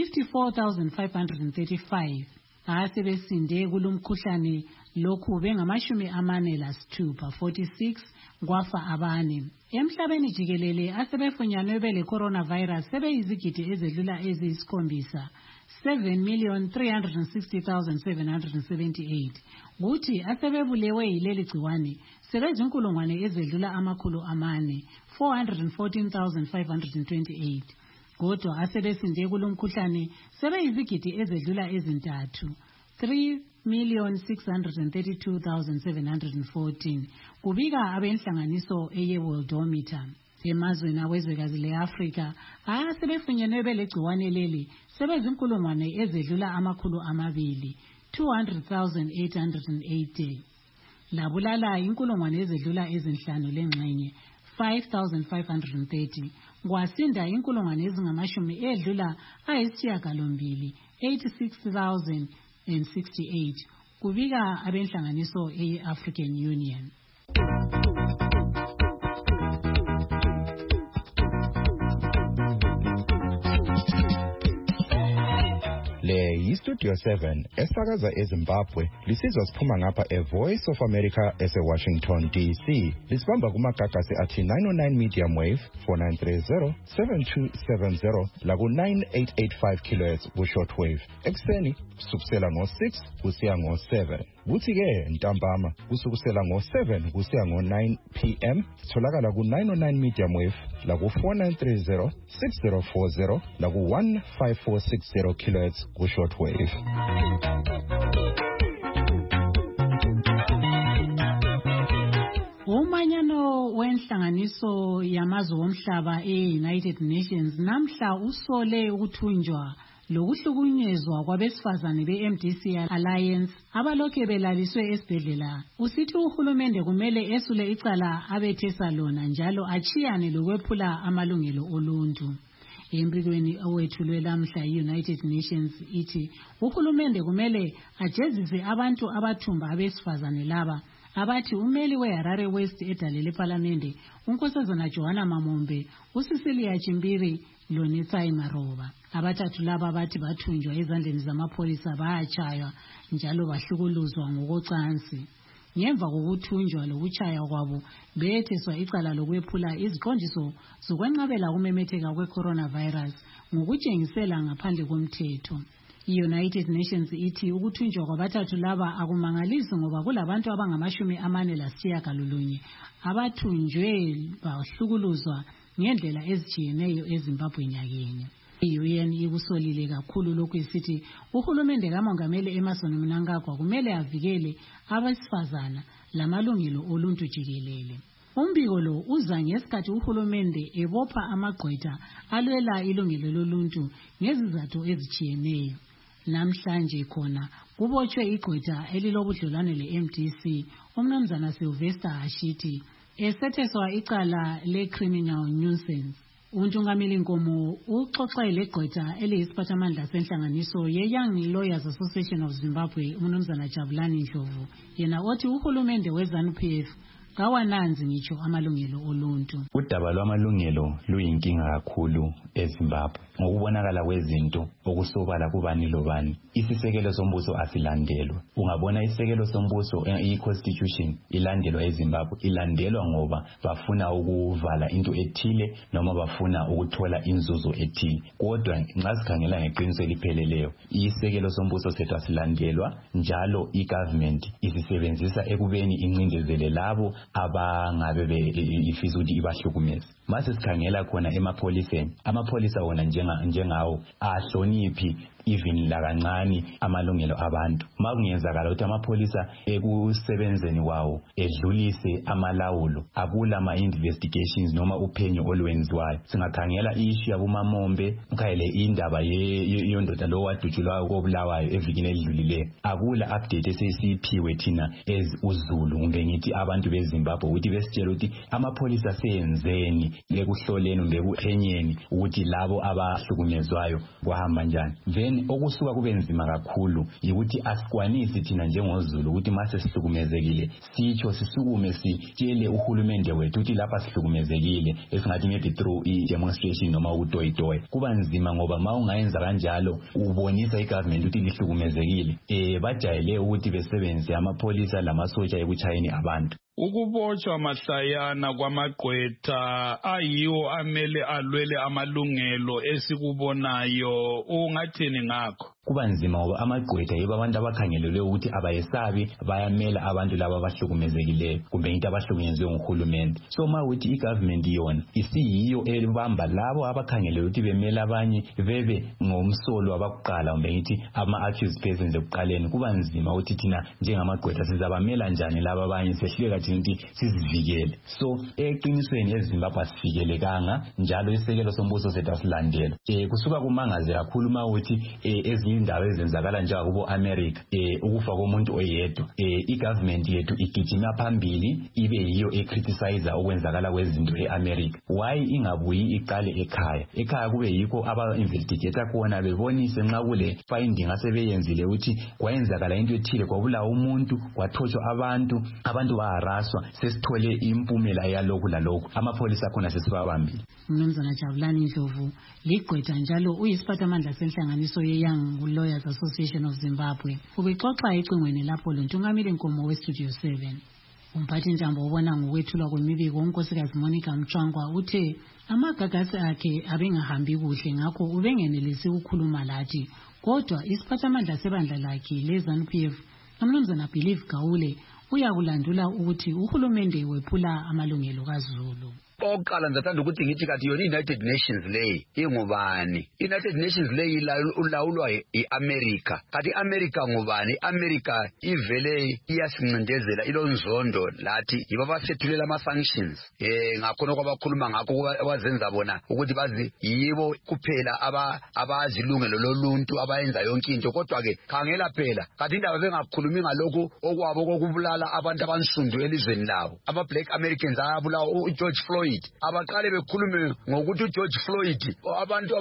S2: 54,535. Asebesinde kulumkhuhlane lokhu bengama-46 46 kwafa abane. Emhlabeni jikelele asebefunyanwe bele-coronavirus sebeyizigidi ezedlula eziyisi-7 7,360,778. Kuthi asebebulewe yileli gciwane sebezinkulungwane ezedlula 400 414,528. Kodwa asebesinde kulomkhuhlane sebeyizigidi ezedlula ezintathu 3,632,714 kubika abenhlanganiso eye-Worldometer. Emazweni awezwekazi le-Afrika asebefunyenwe belegciwane leli sebezinkulungwane ezedlula 200,880. Labulala inkulungwane ezedlula ezinhlanu lengxenye 5,530. Kwasinda inkulungwane ezingamashumi edlula ayisishiyagalombili 86,068 kubika abenhlanganiso eye-African Union.
S5: iStudio 7 esakaza eZimbabwe lisizwa siphuma ngapha eVoice of America eseWashington DC. Lisibamba kumagagasi athi 909 medium wave 4930 7270 laku 9885 kHz ku-shortwave. Ekseni kusukisela ngo-6 kusiya ngo-7. Kuthi-ke ntambama kusukusela ngo-7 kusiya ngo-9 p.m. sitholakala ku-909 medium wave laku 4930 6040 laku 15460 kHz ku-shortwave.
S2: Umanyano wenhlanganiso yamazwe omhlaba e-United Nations namhla usole ukuthunjwa lokuhlukunyezwa kwabesifazane be-MDC Alliance abalokhe belaliswe esibhedlela. Usithi uhulumende kumele esule icala abethesa lona njalo achiyane lokwephula amalungelo oluntu. Embikweni owethulwe lamhla i-United Nations ithi uhulumende kumele ajezise abantu abathumba abesifazane laba abathi umeli weHarare West edalele eParliament unkosazana Joanna Mamombe, uCecilia Chimbiri loNetsai Maroba. Abathathu laba bathi bathunjwa ezandleni zamapholisa bayachaywa njalo bahlukuluzwa ngokocansi. Ngemva kokuthunjwa lokuchaywa kwabo betheswa icala lokwephula iziqondiso zokwenqabela ukumemetheka kwe-coronavirus ngokutshengisela ngaphandle komthetho. I-United Nations ithi ukuthunjwa kwabathathu laba akumangalisi ngoba kulabantu abangama49 abathunjwe bahlukuluzwa ngendlela ezitshiyeneyo eZimbabwe nyakeni. I-UN ikusolile kakhulu lokhu isithi uhulumende kaMongameli Emmerson Mnangagwa kumele avikele abesifazana lamalungelo oluntu jikelele. Umbiko lo uza ngesikhathi uhulumende ebopha amagqwetha alwela ilungelo loluntu ngezizathu ezitshiyeneyo. Namhlanje khona kubotshwe igqwetha elilobudlelwane le-MDC umnumzana Sylvester Hashiti esetheswa icala le-criminal nuisance. Untungameli Nkomo uxoxe legqwetha eliyisiphathamandla senhlanganiso ye-Young Lawyers Association of Zimbabwe umnumzana Jabulani Ndlovu yena othi uhulumende we-ZANU-PF kawananzi ngitsho amalungelo oluntu.
S1: Udaba lwamalungelo luyinkinga kakhulu eZimbabwe ngokubonakala kwezinto okusobala kubani lobani. Isisekelo sombuso asilandelwa. Ungabona isisekelo sombuso i-constitution ilandelwa eZimbabwe ilandelwa ngoba bafuna ukuvala into ethile noma bafuna ukuthola inzuzo ethile. Kodwa nxa sikhangela ngeqiniso elipheleleyo isisekelo sombuso sethu asilandelwa njalo i-government isisebenzisa ekubeni incindezele labo abangabe ifisa ukuthi ibahlukumeze. Mase sikhangela khona amapholisa wona njengawo ahloniphi even lakancane amalungelo abantu. Makungenzakala ukuthi amapholisa ekusebenzeni kwawo edlulise amalawulo akula ama-investigations noma uphenyo olwenziwayo. Singakhangela issue yabuMamombe ukhayele indaba yondoda lo wadutshulwayo kobulawayo evikini elidlulileyo. Akula update esesiphiwe thina uzulu kumbe ngithi abantu beZimbabwe ukuthi besitshela ukuthi amapholisa seyenzeni ekuhloleni kumbe ekuphenyeni ukuthi labo abahlukunyezwayo kwahamba njani. Then okusuka kube nzima kakhulu yikuthi asikwanisi thina njengozulu ukuthi mase sihlukumezekile sisukume sitshele uhulumende wethu ukuthi lapha sihlukumezekile esingathi maybe through i-demonstration noma ukutoyitoya. Kuba nzima ngoba ma ungayenza kanjalo ubonisa i-government ukuthi lihlukumezekile. Bajayele ukuthi besebenzise amapholisa lamasotsha ekuchayeni abantu.
S22: Ukubotshwa mahlayana kwamagqwetha ayiwo amele alwele amalungelo esikubonayo ungathini ngakho?
S1: Kuba nzima ngoba amagqwetha yibo abantu abakhangelelwe ukuthi abayesabi bayamela abantu laba abahlukumezekileyo kumbe into abahlukunyezwe nguhulumende. So ma uthi i-government yona isiyiyo ebamba labo abakhangelelwe ukuthi bemela abanye bebe ngomsolo abakuqala kumbe ngithi ama-accused persons ekuqaleni. Kuba nzima ukuthi thina njengamagqwetha sizabamela njani laba abanye sehluleka thina ukuthi sizivikele. So eqinisweni eZimbabwe asivikelekanga njalo isekelo sombuso sethu asilandela. Kusuka kumangaze kakhulu ma uthi indaba ezenzakala njengakubo America ukufa komuntu oyedwa i-government yethu igijima phambili ibe yiyo ecriticize okwenzakala kwezinto eAmerica. Why ingabuyi iqale ekhaya kube yikho aba-investigator khona bebonise nxa kule finding asebeyenzile ukuthi kwayenzakala into ethile kwabulawa umuntu kwathoshwa abantu baharaswa sesithole impumela yalokhu lalokhu amapholisa khona sesibabambile.
S2: Mnumzana Jabulani Ndlovu ligqwetha njalo uyisiphathamandla senhlanganiso ye-Young Zimbabwe Lawyers Association of Zimbabwe ubexoxa ecingweni lapho lontungameli Nkomo weStudio 7. Umphathi Ntambo ubona ngokwethulwa kwemibiko unkosikazi Monica Mchwangwa uthe amagagasi akhe abengahambi kuhle ngakho ubengenelisi ukukhuluma lathi, kodwa isiphathamandla sebandla lakhe leZANU-PF uMnumzana Believe Gawule uyakulandula ukuthi uhulumende wephula amalungelo kaZulu.
S20: Oqala ngizathanda ukuthi ngithi kathi yona i-United Nations leyi ingubani? I-United Nations leyi ulawulwa i-America. Kathi i-America ngubani? I-America ivele iyasincindezela ilonzondo lathi yibo abasethulela ama-sanctions. Ngakhona kwabakhuluma ngakho abazenza bona ukuthi bazi yibo kuphela abazi ilungelo loluntu abayenza yonke into. Kodwa-ke khangela phela kathi indaba bengakhulumi ngalokhu okwabo kokubulala abantu abansundu elizweni labo. Ama-Black Americans ayabulawa uGeorge Floyd. Abaqale bekhulume ngokuthi uGeorge Floyd abantu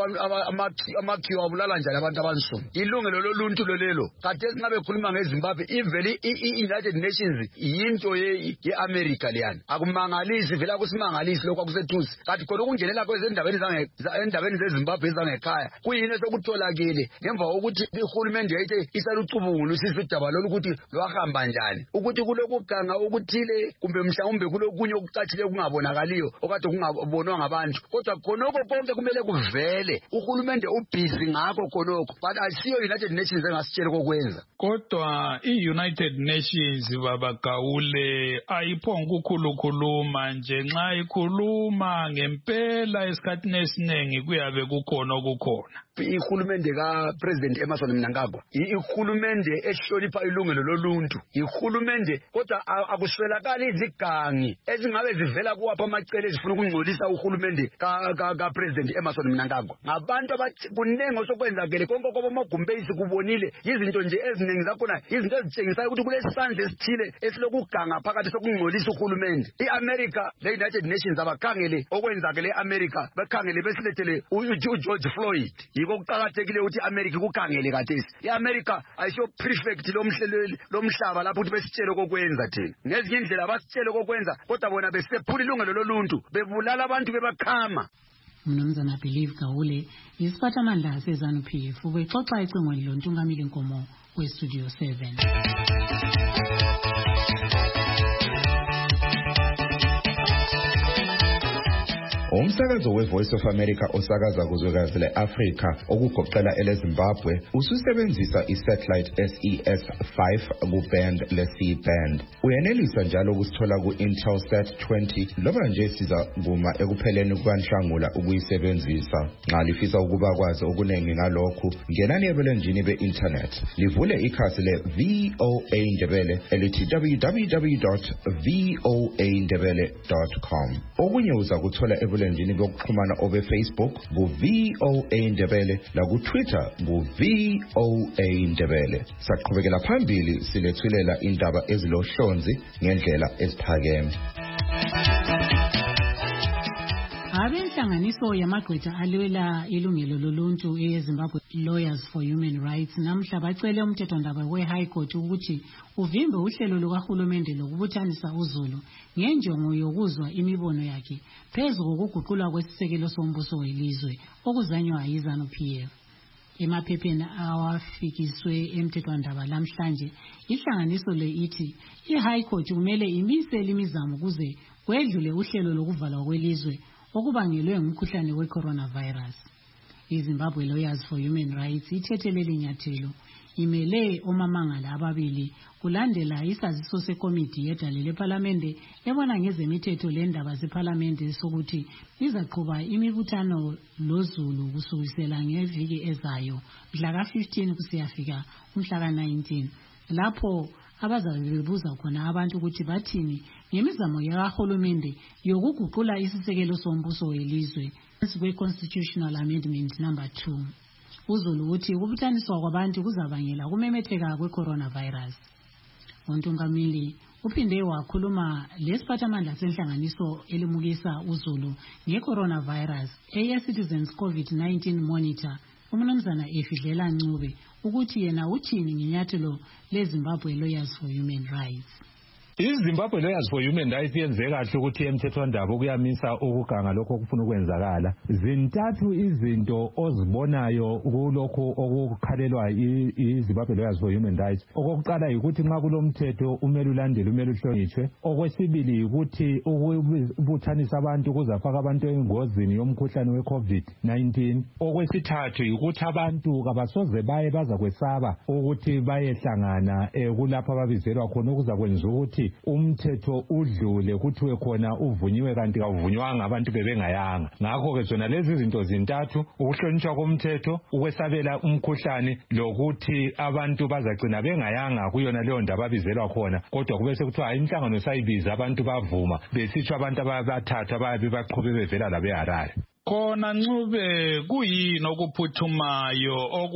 S20: amakhiwa abulala njani abantu abansundu. Ilungelo loluntu lolelo. Kade singabe bekhuluma ngeZimbabwe ivele i-United Nations yinto ye-America leyana. Akumangalisi vele akusimangalisi lokho akusethusi. Kathi khona ukungenela kwezendabeni zeZimbabwe ezangekhaya kuyini esokutholakele ngemva kokuthi ihulumende yayithe isalucubungulisisa udaba lolu ukuthi lwahamba njani. Ukuthi kulokuganga okuthile kumbe mhlawumbe kulokunye okucacile kungabonakaliyo okade kungabonwa ngabantu. Kodwa khonoko konke kumele kuvele. Uhulumende ubhizi ngakho khonoko. But asiyo United Nations engasitshela kokwenza.
S22: Kodwa i-United Nations baba Gawule ayiphonga ukukhuluma nje nxa ikhuluma ngempela esikhathini esiningi kuyabe kukhona okukhona.
S20: Ihulumende kaPresident Emmerson Mnangagwa ihulumende ehlonipha ilungelo loluntu. Ihulumende kodwa akuswelakala izigangi ezingabe zivela kuwapha amacele ezifuna ukungcolisa uhulumende kaPresident Emmerson Mnangagwa. Ngabantu abathi kunengo sokwenzakele konke kwabomagumbeisi kubonile izinto nje eziningi zakhona izinto ezitshengisayo ukuthi kulesandla esithile esilokuganga phakathi sokungcolisa uhulumende. I-America le-United Nations abakhangele okwenzakele e-America bakhangele besilethele uGeorge Floyd. Kuqakathekile ukuthi iAmerica kukhangele kathesi. iAmerica ayisho prefect lomhlaba lapho ukuthi besitshele kokwenza thina. Ngezinye indlela basitshele kokwenza kodwa bona besephula ilungelo loluntu bebulala abantu bebakhama.
S2: Mnumzana Believe Gawule isiphathamandla seZANU-PF ubexoxa ecingweni lontungameli Nkomo weStudio 7.
S6: Umsakazo weVoice of America osakaza kuzwekazi le-Afrika okugoqela eleZimbabwe ususebenzisa isatellite SES5 kuband le-C-band. Uyenelisa njalo ukusithola ku-Intelsat 20 loba nje siza kuma ekupheleni kukaNhlangula ukuyisebenzisa. Nxa lifisa ukuba kwazi okuningi ngalokhu, ngenani ebulenjini be-internet. Livule ikhasi le-VOA Ndebele elithi www.voandebele.com. Okunye uza kuthola ebulenjini bokuxhumana obe Facebook ku-VOA Ndebele laku-Twitter ku-VOA Ndebele. Saqhubekela phambili silethulela indaba ezilohlonzi ngendlela eziphakeme.
S2: Abenhlanganiso yamagqwetha alwela ilungelo loluntu eZimbabwe Lawyers for Human Rights namhla bacele umthethondaba we-High Court ukuthi uvimbe uhlelo lukahulumende lokubuthanisa uZulu ngenjongo yokuzwa imibono yakhe phezu kokuguqulwa kwesisekelo sombuso welizwe okuzanywa yiZANU-PF. Emaphepheni awafikiswe emthethwandaba lamhlanje ihlanganiso le ithi i-High Court kumele imisele imizamo ukuze kwedlule uhlelo lokuvalwa kwelizwe okubangelwe ngumkhuhlane we-coronavirus. iZimbabwe Lawyers for Human Rights ithethelele inyathelo imele omamangala ababili kulandela isaziso sekomiti yedale lephalamende ebona ngezemithetho lendaba zephalamende sokuthi izaqhuba imibuthano loZulu kusukisela ngeviki ezayo mhla ka-15 kusiyafika umhla ka-19 lapho abazabe bebuza khona abantu ukuthi bathini ngemizamo yakahulumende yokuguqula isisekelo sombuso welizwe kwe-Constitutional Amendment number 2. uZulu uthi ukubuthaniswa kwabantu kuzabangela kumemetheka kwe-coronavirus. Untungameli uphinde wakhuluma lesiphathamandla senhlanganiso elimukisa uZulu nge-coronavirus eye-Citizens COVID-19 Monitor uMnumzana Efidlela Ncube ukuthi yena uthini ngenyathelo leZimbabwe Lawyers for Human Rights.
S7: iZimbabwe Lawyers for Human Rights yenze kahle ukuthi emthethwandaba ukuyamisa ukuganga lokho okufuna ukwenzakala. Zintathu izinto ozibonayo kulokho okukhalelwa iZimbabwe Lawyers for Human Rights. Okokuqala ukuthi nxa kulomthetho umele ulandele, umele uhlonitshwe. Okwesibili ukuthi ukubuthanisa abantu kuzafaka abantu engozini yomkhuhlane we-COVID-19. Okwesithathu ukuthi abantu kabasoze baza kwesaba ukuthi bayehlangana kulapho ababizelwa khona, okuzakwenza ukuthi umthetho udlule kuthiwe khona uvunyiwe kanti kawuvunywanga abantu bebengayanga. Ngakho-ke zona lezi zinto zintathu, ukuhlonitshwa komthetho, ukwesabela umkhuhlane, lokuthi abantu bazagcina bengayanga kuyona leyo ndaba ababizelwa khona, kodwa kube sekuthiwa inhlangano sayibiza abantu bavuma, besitsho abantu abathathu abayabe baqhube bevela la beHarare.
S22: Khona Ncube, kuyini okuphuthumayo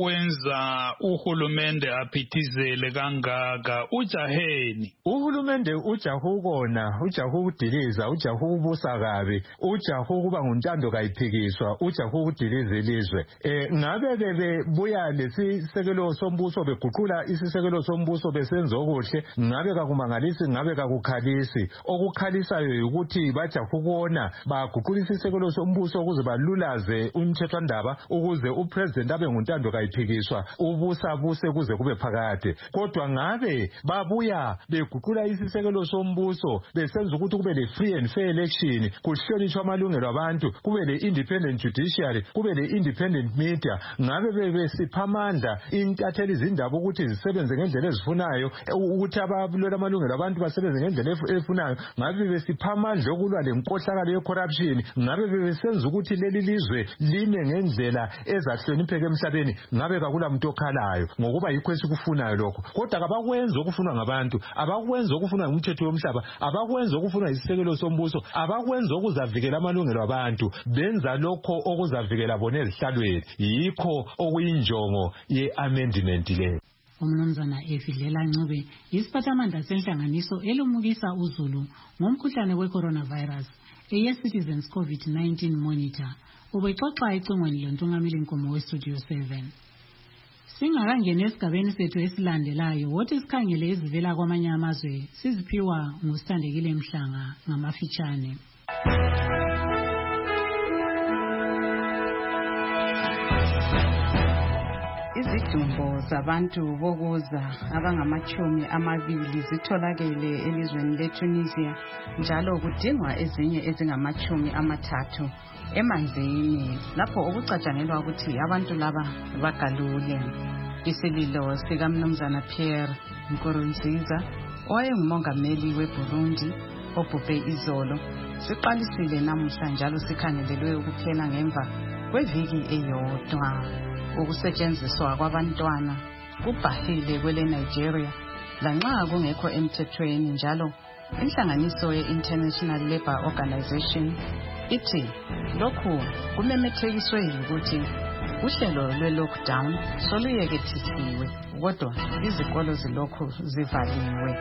S22: okwenza uhulumende aphithizele kangaka? Ujaheni
S7: uhulumende ujahu kona, ujahu ukudiliza, ujahu ukubusa kabi, ujahu ukuba nguntando kayiphikiswa, ujahu ukudiliza ilizwe. Ngabe bebuya lesisekelo sombuso, beguqula isisekelo sombuso besenza okuhle, ngabe kakumangalisi, ngabe kakukhalisi. Okukhalisayo ukuthi bajahu kona baguqula isisekelo sombuso ukuze balulaze umthethwandaba, ukuze upresident abe nguntando kayiphikiswa, ubusabuse kuze kube phakade. Kodwa ngabe babuya beguqula isisekelo sombuso besenza ukuthi kube le free and fair election, kuhlonitshwe amalungelo abantu, kube le independent judiciary, kube le independent media, ngabe besipha amandla intatheli zindaba ukuthi zisebenze ngendlela ezifunayo, ukuthi abalwela amalungelo abantu basebenze ngendlela efunayo, ngabe besipha amandla okulwa lenkohlakalo ye-corruption, ngabe besenza ukuthi leli lizwe lime ngendlela ezahlonipheka emhlabeni, ngabe kakula muntu okhalayo, ngokuba yikho esikufunayo lokho. Kodwa kabakwenza okufunwa ngabantu, abakwenza okufunwa ngumthetho womhlaba, abakwenza okufunwa isisekelo sombuso, abakwenza okuzavikela amalungelo abantu, benza lokho okuzavikela bona ezihlalweni. Yikho okuyinjongo ye-amendment le.
S2: Umnumzana Evidlela Ncube, isiphathamandla senhlanganiso elumukisa uzulu ngomkhuhlane we-coronavirus, eye-Citizens COVID-19 Monitor, ubexoxa ecingweni lentungameli nkomo we-Studio 7. Singakangena esigabeni sethu esilandelayo, wothi sikhangele ezivela kwamanye amazwe, siziphiwa ngusithandekile Mhlanga ngamafitshane.
S8: Izidumbu zabantu bokuza abangama-20 zitholakele elizweni leTunisia, njalo kudingwa ezinye ezingama-30 emanzini lapho okucatshangelwa ukuthi abantu laba bagalule. Isililo sikaMnumzana Pierre Nkurunziza, owayengumongameli weBurundi obhubhe izolo, siqalisile namuhla njalo sikhangelelwe ukuphela ngemva kweviki eyodwa. Ukusetshenziswa kwabantwana kubhahile kwele Nigeria lanxa kungekho emthethweni, njalo inhlanganiso ye-International Labour Organization ithi lokhu kumemethekiswe ukuthi uhlelo lwe-lockdown soluyekethisiwe, kodwa izikolo zilokhu zivaliwe.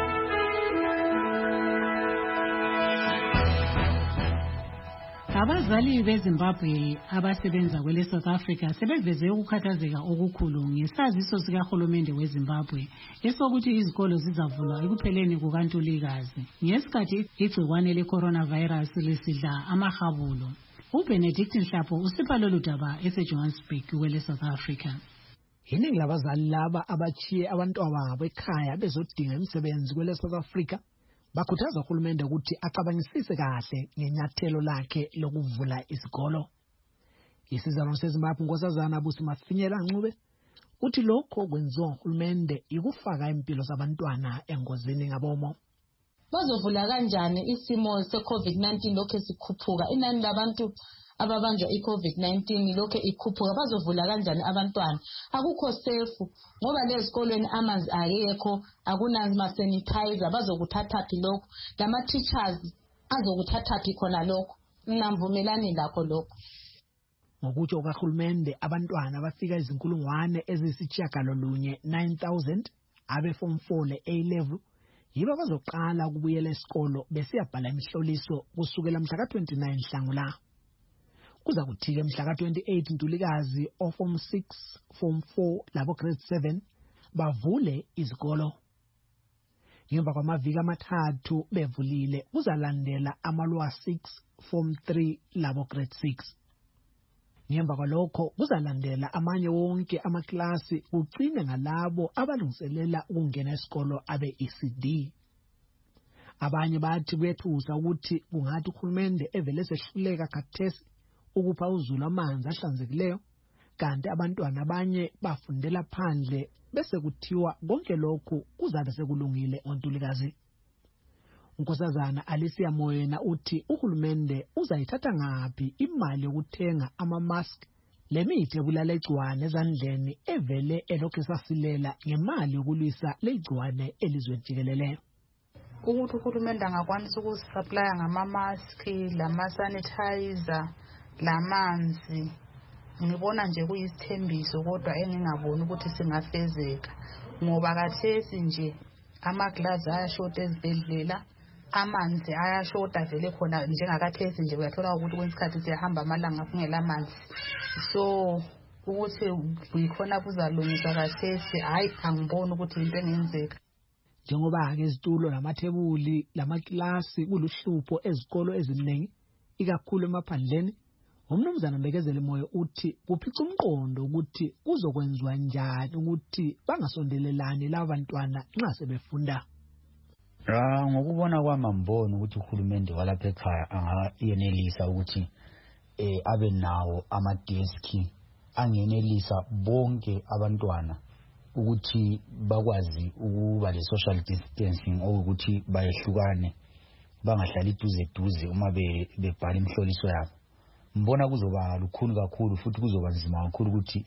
S2: Abazali beZimbabwe abasebenza kwele South Africa sebeveze ukukhathazeka okukhulu ngesaziso sikahulumende weZimbabwe esokuthi izikolo zizavulwa ekupheleni kukaNtulikazi ngesikhathi igcikwane le-coronavirus lisidla amahabulo. uBenedict Nhlapo usipha lolu daba eseJohannesburg kwele South Africa.
S23: Iningi labazali laba abachiye abantwababo ekhaya bezodinga imisebenzi kwele South Africa bakhuthaza uhulumende ukuthi acabangisise kahle ngenyathelo lakhe lokuvula izikolo. Isizalo seZimbabwe Nkosazana Busimafinyela Ncube uthi lokho kwenziwa uhulumende ikufaka impilo zabantwana engozini ngabomo.
S21: Bazovula kanjani isimo se-COVID-19 lokho sikhuphuka? Inani labantu ababanjwa i-COVID-19 lokho ikhuphuka, bazovula kanjani abantwana? Akukho safe ngoba lezikolweni amanzi ayekho, akunama-sanitizer, bazokuthathaphi lokho? Lama-teachers azokuthathaphi khona lokho? Mnamvumelani lakho lokho?
S23: Ngokutsho kahulumende, abantwana bafika izinkulungwane eziyisitshiyagalolunye 9,000 abe form 4 le-A-level yibo bazoqala ukubuyela esikolo besiyabhala imihloliso kusukela mhla ka-29 Nhlangula. Kuza kuthi-ke mhla ka-28 Ntulikazi form 6, form 4 labo grade 7 bavule izikolo. Ngemva kwamaviki amathathu bevulile kuzalandela amalwa 6 form 3 labo grade 6. Ngemva kwalokho kuzalandela amanye wonke amaklasi kucine ngalabo abalungiselela ukungena esikolo abe ECD. Abanye bathi kuyethusa ukuthi kungathi uhulumende evele sehluleka khathesi ukupha uzulu amanzi ahlanzekileyo, kanti abantwana abanye bafundela phandle bese kuthiwa konke lokhu kuzabe sekulungile ngoNtulikazi. uNkosazana Alicia Moyena uthi uhulumende uzayithatha ngaphi imali yokuthenga ama-mask lemithi ebulala igciwane ezandleni evele elokhu esasilela ngemali yokulwisa legciwane elizweni jikelele.
S9: Ukuthi uhulumende angakwanisa ukusuplya ngama-mask, lama-sanitizer, lamanzi, ngibona nje kuyisithembiso kodwa engingaboni ukuthi singafezeka ngoba kathesi nje amaglazi ayashota ezibhedlela, amanzi ayashota vele khona njengakathesi nje uyathola ukuthi kwesikhathi siyahamba amalanga kungela amanzi. So ukuthi yikhona kuzalungiswa kathesi, hayi angiboni ukuthi into engenzeka.
S23: Njengoba-ke izitulo namathebuli lamaklasi kuluhlupho ezikolo eziningi ikakhulu emaphandleni, uMnumzana Mbekezeli Moyo uthi kuphica umqondo ukuthi kuzokwenziwa njani ukuthi bangasondelelani laba bantwana nxa sebefunda.
S10: Ngokubona kwami amboni ukuthi uhulumende walapha ekhaya angayenelisa ukuthi abe nawo amadeski angenelisa bonke abantwana ukuthi bakwazi ukuba le social distancing ukuthi bayehlukane bangahlali duze uma bebhala imhloliso yabo. Mbona kuzoba lukhuni kakhulu futhi kuzoba nzima kakhulu ukuthi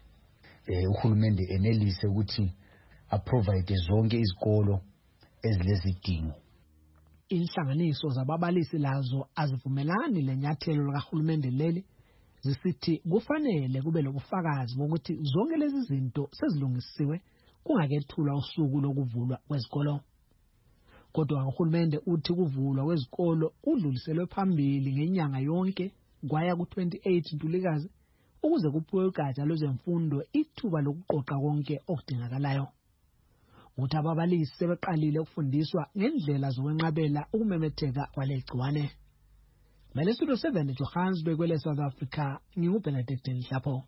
S10: uhulumende enelise ukuthi aprovide zonke izikolo ezilezidingo.
S23: Inhlanganiso zababalisi lazo azivumelani lenyathelo likahulumende leli, zisithi kufanele kube lokufakazi bokuthi zonke lezi zinto sezilungisiwe kungakethulwa usuku lokuvulwa kwezikolo. Kodwa uhulumende uthi kuvulwa kwezikolo kudluliselwe phambili ngenyanga yonke kwaya ku-28 Ntulikazi ukuze kuphiwe ugatsha lwezemfundo ithuba lokuqoqa konke okudingakalayo. Uthi ababalisi sebeqalile ukufundiswa ngendlela zokwenqabela ukumemetheka kwalegciwane. Studio 7 Johannesburg kwele South Africa, nginguBenedict Nhlapho.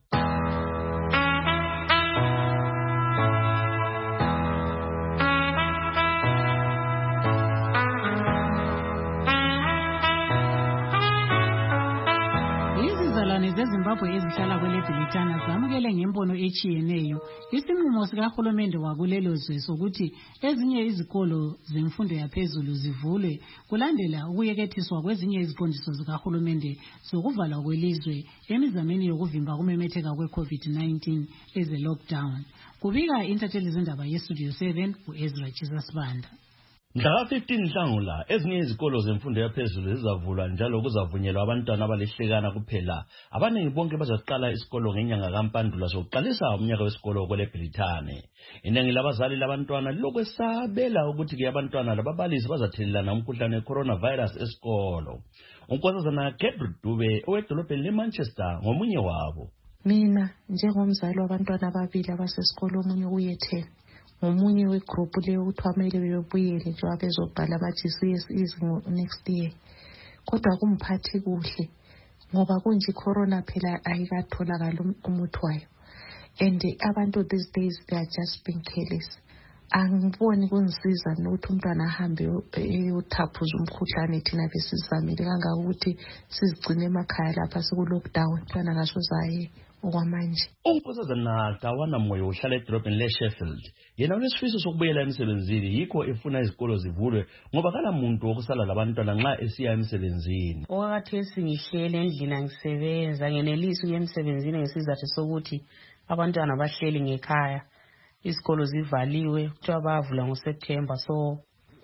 S2: zeZimbabwe ezihlala kweleBhilitana zamukele ngembono echiyeneyo isinqumo sikahulumende wakulelo zwe sokuthi ezinye izikolo zemfundo yaphezulu zivulwe kulandela ukuyekethiswa kwezinye iziqondiso zikahulumende zokuvalwa kwelizwe emizameni yokuvimba kumemetheka kwe-COVID-19 eze lockdown. Kubika intatheli zindaba yeStudio 7 uEzra Chisasibanda.
S11: Mhla 15 Nhlangula ezinye izikolo zemfundo yaphezulu zizavulwa njalo kuzavunyelwa abantwana abalihlekana kuphela. Abaningi bonke bazaqala isikolo ngenyanga kaMpandula sokuqalisa umnyaka wesikolo kweleBhilitane. Iningi labazali labantwana lokwesabela ukuthi ke abantwana lababalisi bazathelelana umkhuhlane weCoronavirus esikolo. Unkosazana Gertrude Dube owedolobheni leManchester ngomunye wabo.
S24: Mina njengomzali wabantwana ababili abasesikolo omunye uye-10 ngomunye wegroup leyo kuthiwa kumele bebuyele njengoba bezobhala ama-GCSEs next year. Kodwa kumphathi kuhle ngoba kunje corona phela ayikatholakala umuthi wayo, and abantu these days they are just being careless. Angiboni kungisiza nokuthi umntwana ahambe eyothaphuza umkhuhlane thina besizamile kangaka ukuthi sizigcine emakhaya lapha seku-lockdown umntwana kasozaye okwamanje.
S11: Unkosazana Tawana Moyo uhlala edolobheni leSheffield yena unesifiso sokubuyela emsebenzini, yikho efuna izikolo zivulwe ngoba kala muntu wokusala labantwana nxa esiya emsebenzini.
S25: Okwathi ngihlele endlini angisebenza ngenelisi ukuya emsebenzini ngesizathu sokuthi abantwana bahleli ngekhaya, izikolo zivaliwe kuthiwa bayavula ngoSeptember, so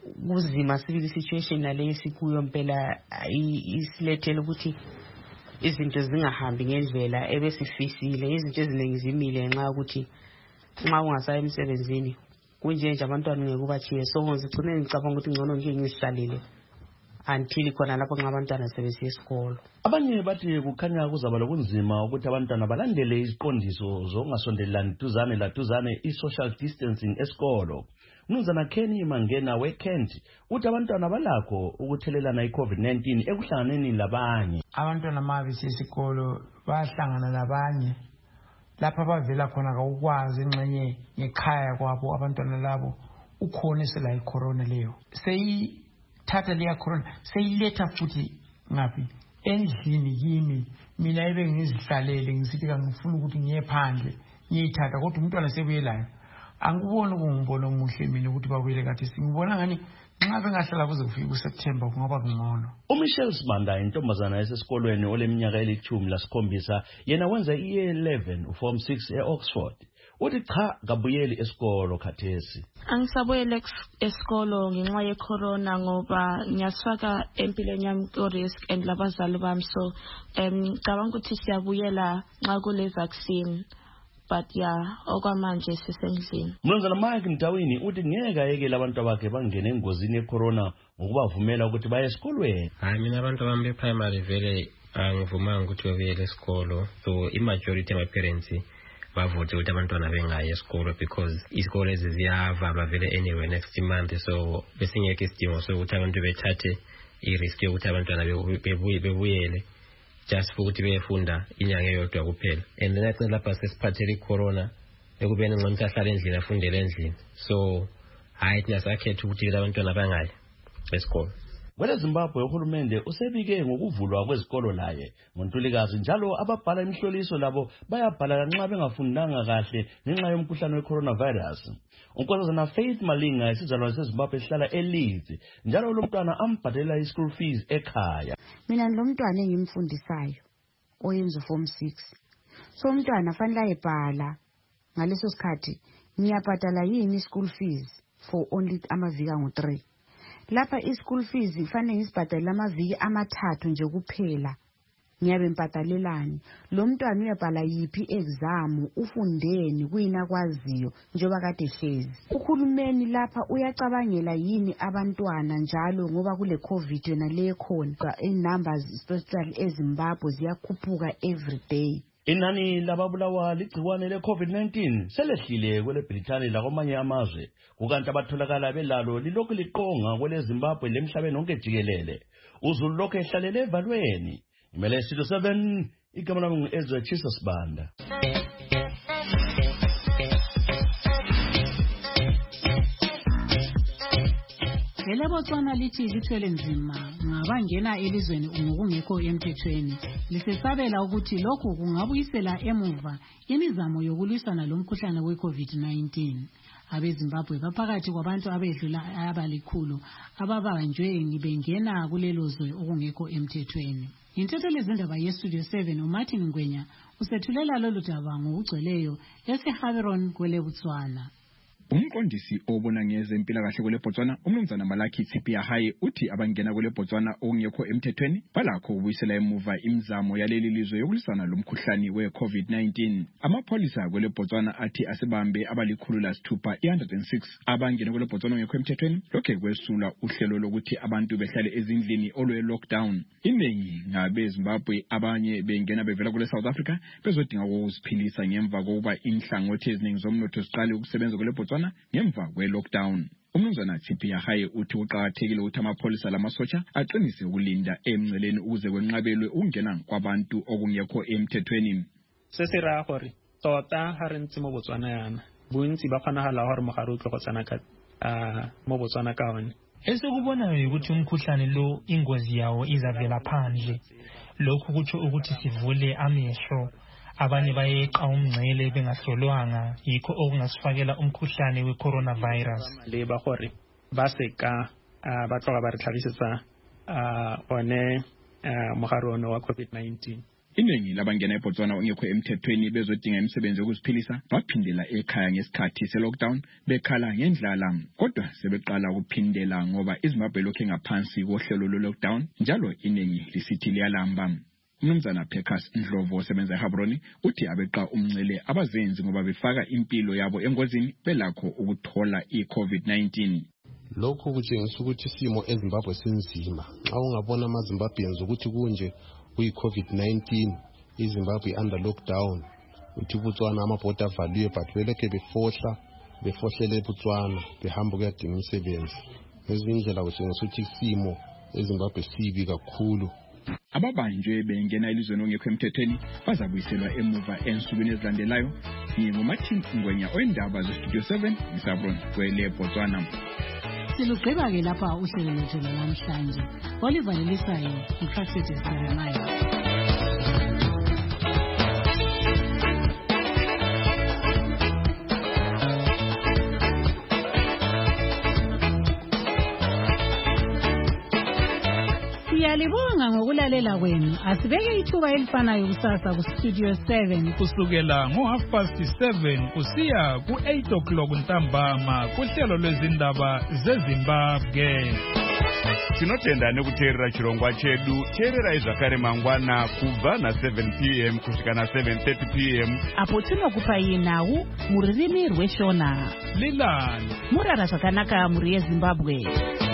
S25: kuzima sibili situation naleyo sikuyo mpela isilethele ukuthi izinto zingahambi ngendlela ebesifisile. Izinto eziningi zimile nxa ukuthi nxa ungasaya emsebenzini kunje abantwana ngeke ubathiye, so ngizigcine ngicabanga ukuthi ngcono nje ngizihlalele until khona lapho nxa abantwana sebesiya esikolo.
S11: Abanye bathi kukhanya kuzaba lokunzima ukuthi abantwana balandele iziqondiso zokungasondelelani duzane la duzane, i-social distancing esikolo. Mnumzana Kenny Mangena weKent uthi abantwana balakho ukuthelelana iCovid-19 ekuhlanganeni labanye.
S12: Abantwana mabesesikolo bahlangana labanye lapha bavela khona akukwazi engxenye ngekhaya kwabo abantwana labo ukhona esela icorona leyo. Seyithatha leya corona seyiletha futhi ngaphi endlini kimi mina ebe ngizihlalele ngisithi ngifuna ukuthi ngiye phandle ngiyithatha kodwa umntwana sebuyelayo. Angiboni kungumbono omuhle mina ukuthi babuyele kathi singibona ngani nxa bengahlala kuze kufike uSeptember kungaba kungcono.
S11: uMichelle Sibanda intombazana esesikolweni oleminyaka 17 yena wenza i-11 uform 6 eOxford. Uthi cha kabuyeli esikolo khathesi.
S18: Angisabuyele esikolo ngenxa yecorona ngoba ngiyasifaka empilweni yami ku-risk and labazali bami, so ngicabanga ukuthi siyabuyela nxa kule vaccine. But okwamanje sisendlini.
S11: Mnumzana Mike Mtawini uthi ngeke ayekele abantu bakhe bangene engozini yecorona ngokubavumela ukuthi baye esikolweni.
S13: Hayi mina abantu bami be-primary vele angivumanga ukuthi babuyele esikolo, so i-majority of my parents bavote ukuthi abantwana bengayi esikolo because isikolo ezi ziyavalwa vele anyway next month, so besingeke isidingo sokuthi abantu bethathe i-risk yokuthi abantwana bebuyele just for ukuthi befunda inyanga eyodwa kuphela. And then athi lapha sesiphathele icorona ekubeni ngcono ahlale endlini afundele endlini, so hayi thina sakhetha ukuthi abantwana bangayi esikolo.
S11: Kwele Zimbabwe uhulumende usebike ngokuvulwa kwezikolo laye ngoNtulikazi, njalo ababhala imihloliso labo bayabhala nxa bengafundanga kahle ngenxa yomkhuhlane wecoronavirus. Unkosazana Faith Malinga isizalwane seZimbabwe esihlala eLeeds, njalo lo mntwana ambhadalela i-school fees ekhaya.
S14: Mina lo mntwana engimfundisayo oyenza form 6, so umntwana fanele ayebhala ngaleso sikhathi ngiyabhadala yini school fees for only amaviki angu-3. Lapha i-school fees kufanele ngisibhadale amaviki amathathu nje kuphela. Ngiyabe mbhadalelani? Lo mntwana uyabhala yiphi exam, ufundeni, kuyini akwaziyo njengoba kade ehlezi. Uhulumeni lapha uyacabangela yini abantwana njalo ngoba kule COVID yona le khona. I-numbers especially eZimbabwe ziyakhuphuka every day.
S11: Inani lababulawa ligciwane le-COVID-19 selehlile kwele Britani lakwamanye amazwe, kukanti abatholakala belalo lilokhu liqonga kwele Zimbabwe lemhlabeni wonke jikelele. Uzulu lokhu ehlalele evalweni. Imele Studio 7, igama lami ngu-Ezra Chisa Sibanda.
S2: EleBotswana lithi lithwele nzima ngabangena elizweni ngokungekho emthethweni. Lisesabela ukuthi lokhu kungabuyisela emuva imizamo yokulwisana lomkhuhlane we-COVID-19. AbeZimbabwe baphakathi kwabantu abedlula abalikhulu ababanjwe ngibengena kulelozwe okungekho emthethweni. Intetheli zindaba yeStudio 7 uMartin Ngwenya usethulela lolu daba ngokugcweleyo eseHaveron kweleBotswana.
S15: Umqondisi obona ngezempilakahle kweleBotswana uMnumzana Malaki Tsipiahai uthi abangena kweleBotswana okungekho emthethweni balakho ukubuyisela emuva imizamo yaleli lizwe yokulwisana lomkhuhlane we-COVID-19. Amapholisa kweleBotswana athi asebambe abalikhulu lasithupha 106 abangena kweleBotswana okungekho emthethweni, lokho kwesula uhlelo lokuthi abantu behlale ezindlini olwe-lockdown. Iningi ngabeZimbabwe abanye bengena bevela kule South Africa bezodinga ukuziphilisa ngemva kokuba inhlangothi eziningi zomnotho ziqale ukusebenza kweleBotswana ngemva kwe-lockdown. Umnumzana Tsipiahai uthi uqakathekile ukuthi amapholisa lamasotsha aqinise ukulinda emngceleni ukuze kwenqabelwe ukungena kwabantu okungekho emthethweni.
S16: Se se raya gore tota ha re ntse mo Botswana yana bontsi ba kgonagala gore mogare o tle go tsena ka mo Botswana ka one.
S12: Esikubonayo ukuthi umkhuhlane lo ingozi yawo izavela phandle. Lokhu kutsho ukuthi sivule amehlo. Abanye bayeqa umngcele bengahlolwanga, yikho okungasifakela umkhuhlane we-coronavirus.
S16: Le ba gore ba seka ba tloga ba re tlhagisetsa one mogare ono wa COVID-19.
S15: Iningi labangena eBotswana ongekho emthethweni bezodinga imisebenzi yokuziphilisa baphindela ekhaya ngesikhathi se-lockdown bekhala ngendlala, kodwa sebeqala ukuphindela ngoba iZimbabwe lokhu ngaphansi kohlelo lwe-lockdown njalo iningi lisithi liyalamba. Umnumzana Pecas Ndlovu osebenza eHabroni uthi abeqa umngcele abazenzi ngoba befaka impilo yabo engozini belakho ukuthola i-COVID-19.
S17: Lokhu kutshengisa ukuthi isimo eZimbabwe sinzima. Xa ungabona amaZimbabweans ukuthi kunje kuyi-COVID-19, iZimbabwe under lockdown, uthi Botswana amabhoda avaliwe but belokhe befohla befohlele eBotswana behamba ukuyadinga imisebenzi. Ngezinye indlela kutshengisa ukuthi isimo eZimbabwe sibi kakhulu.
S15: Ababanjwe bengena elizweni ongekho emthethweni bazabuyiselwa emuva ensukwini ezilandelayo. NginguMartin Ngwenya oyindaba zeStudio 7 eSabron kwele Botswana.
S2: Silugqiba-ke lapha uhlelo lwethu lwanamhlanje olivalelisayo uClassic Jeremiah. Siyalibonga ngokulalela kwenu. Asibeke ithuba elifanayo kusasa kuStudio 7
S22: kusukela ngo7:30 kusiya ku8 ntambama kuhlelo lwezindaba zeZimbabwe.
S1: Tinotenda nekuteerera chirongwa chedu. Teererai zvakare mangwana kubva na7 p.m. kusvika na7:30 p.m.
S3: apo tinokupai nhau mururimi rweShona.
S22: Lilani
S3: murara zvakanaka muri yeZimbabwe.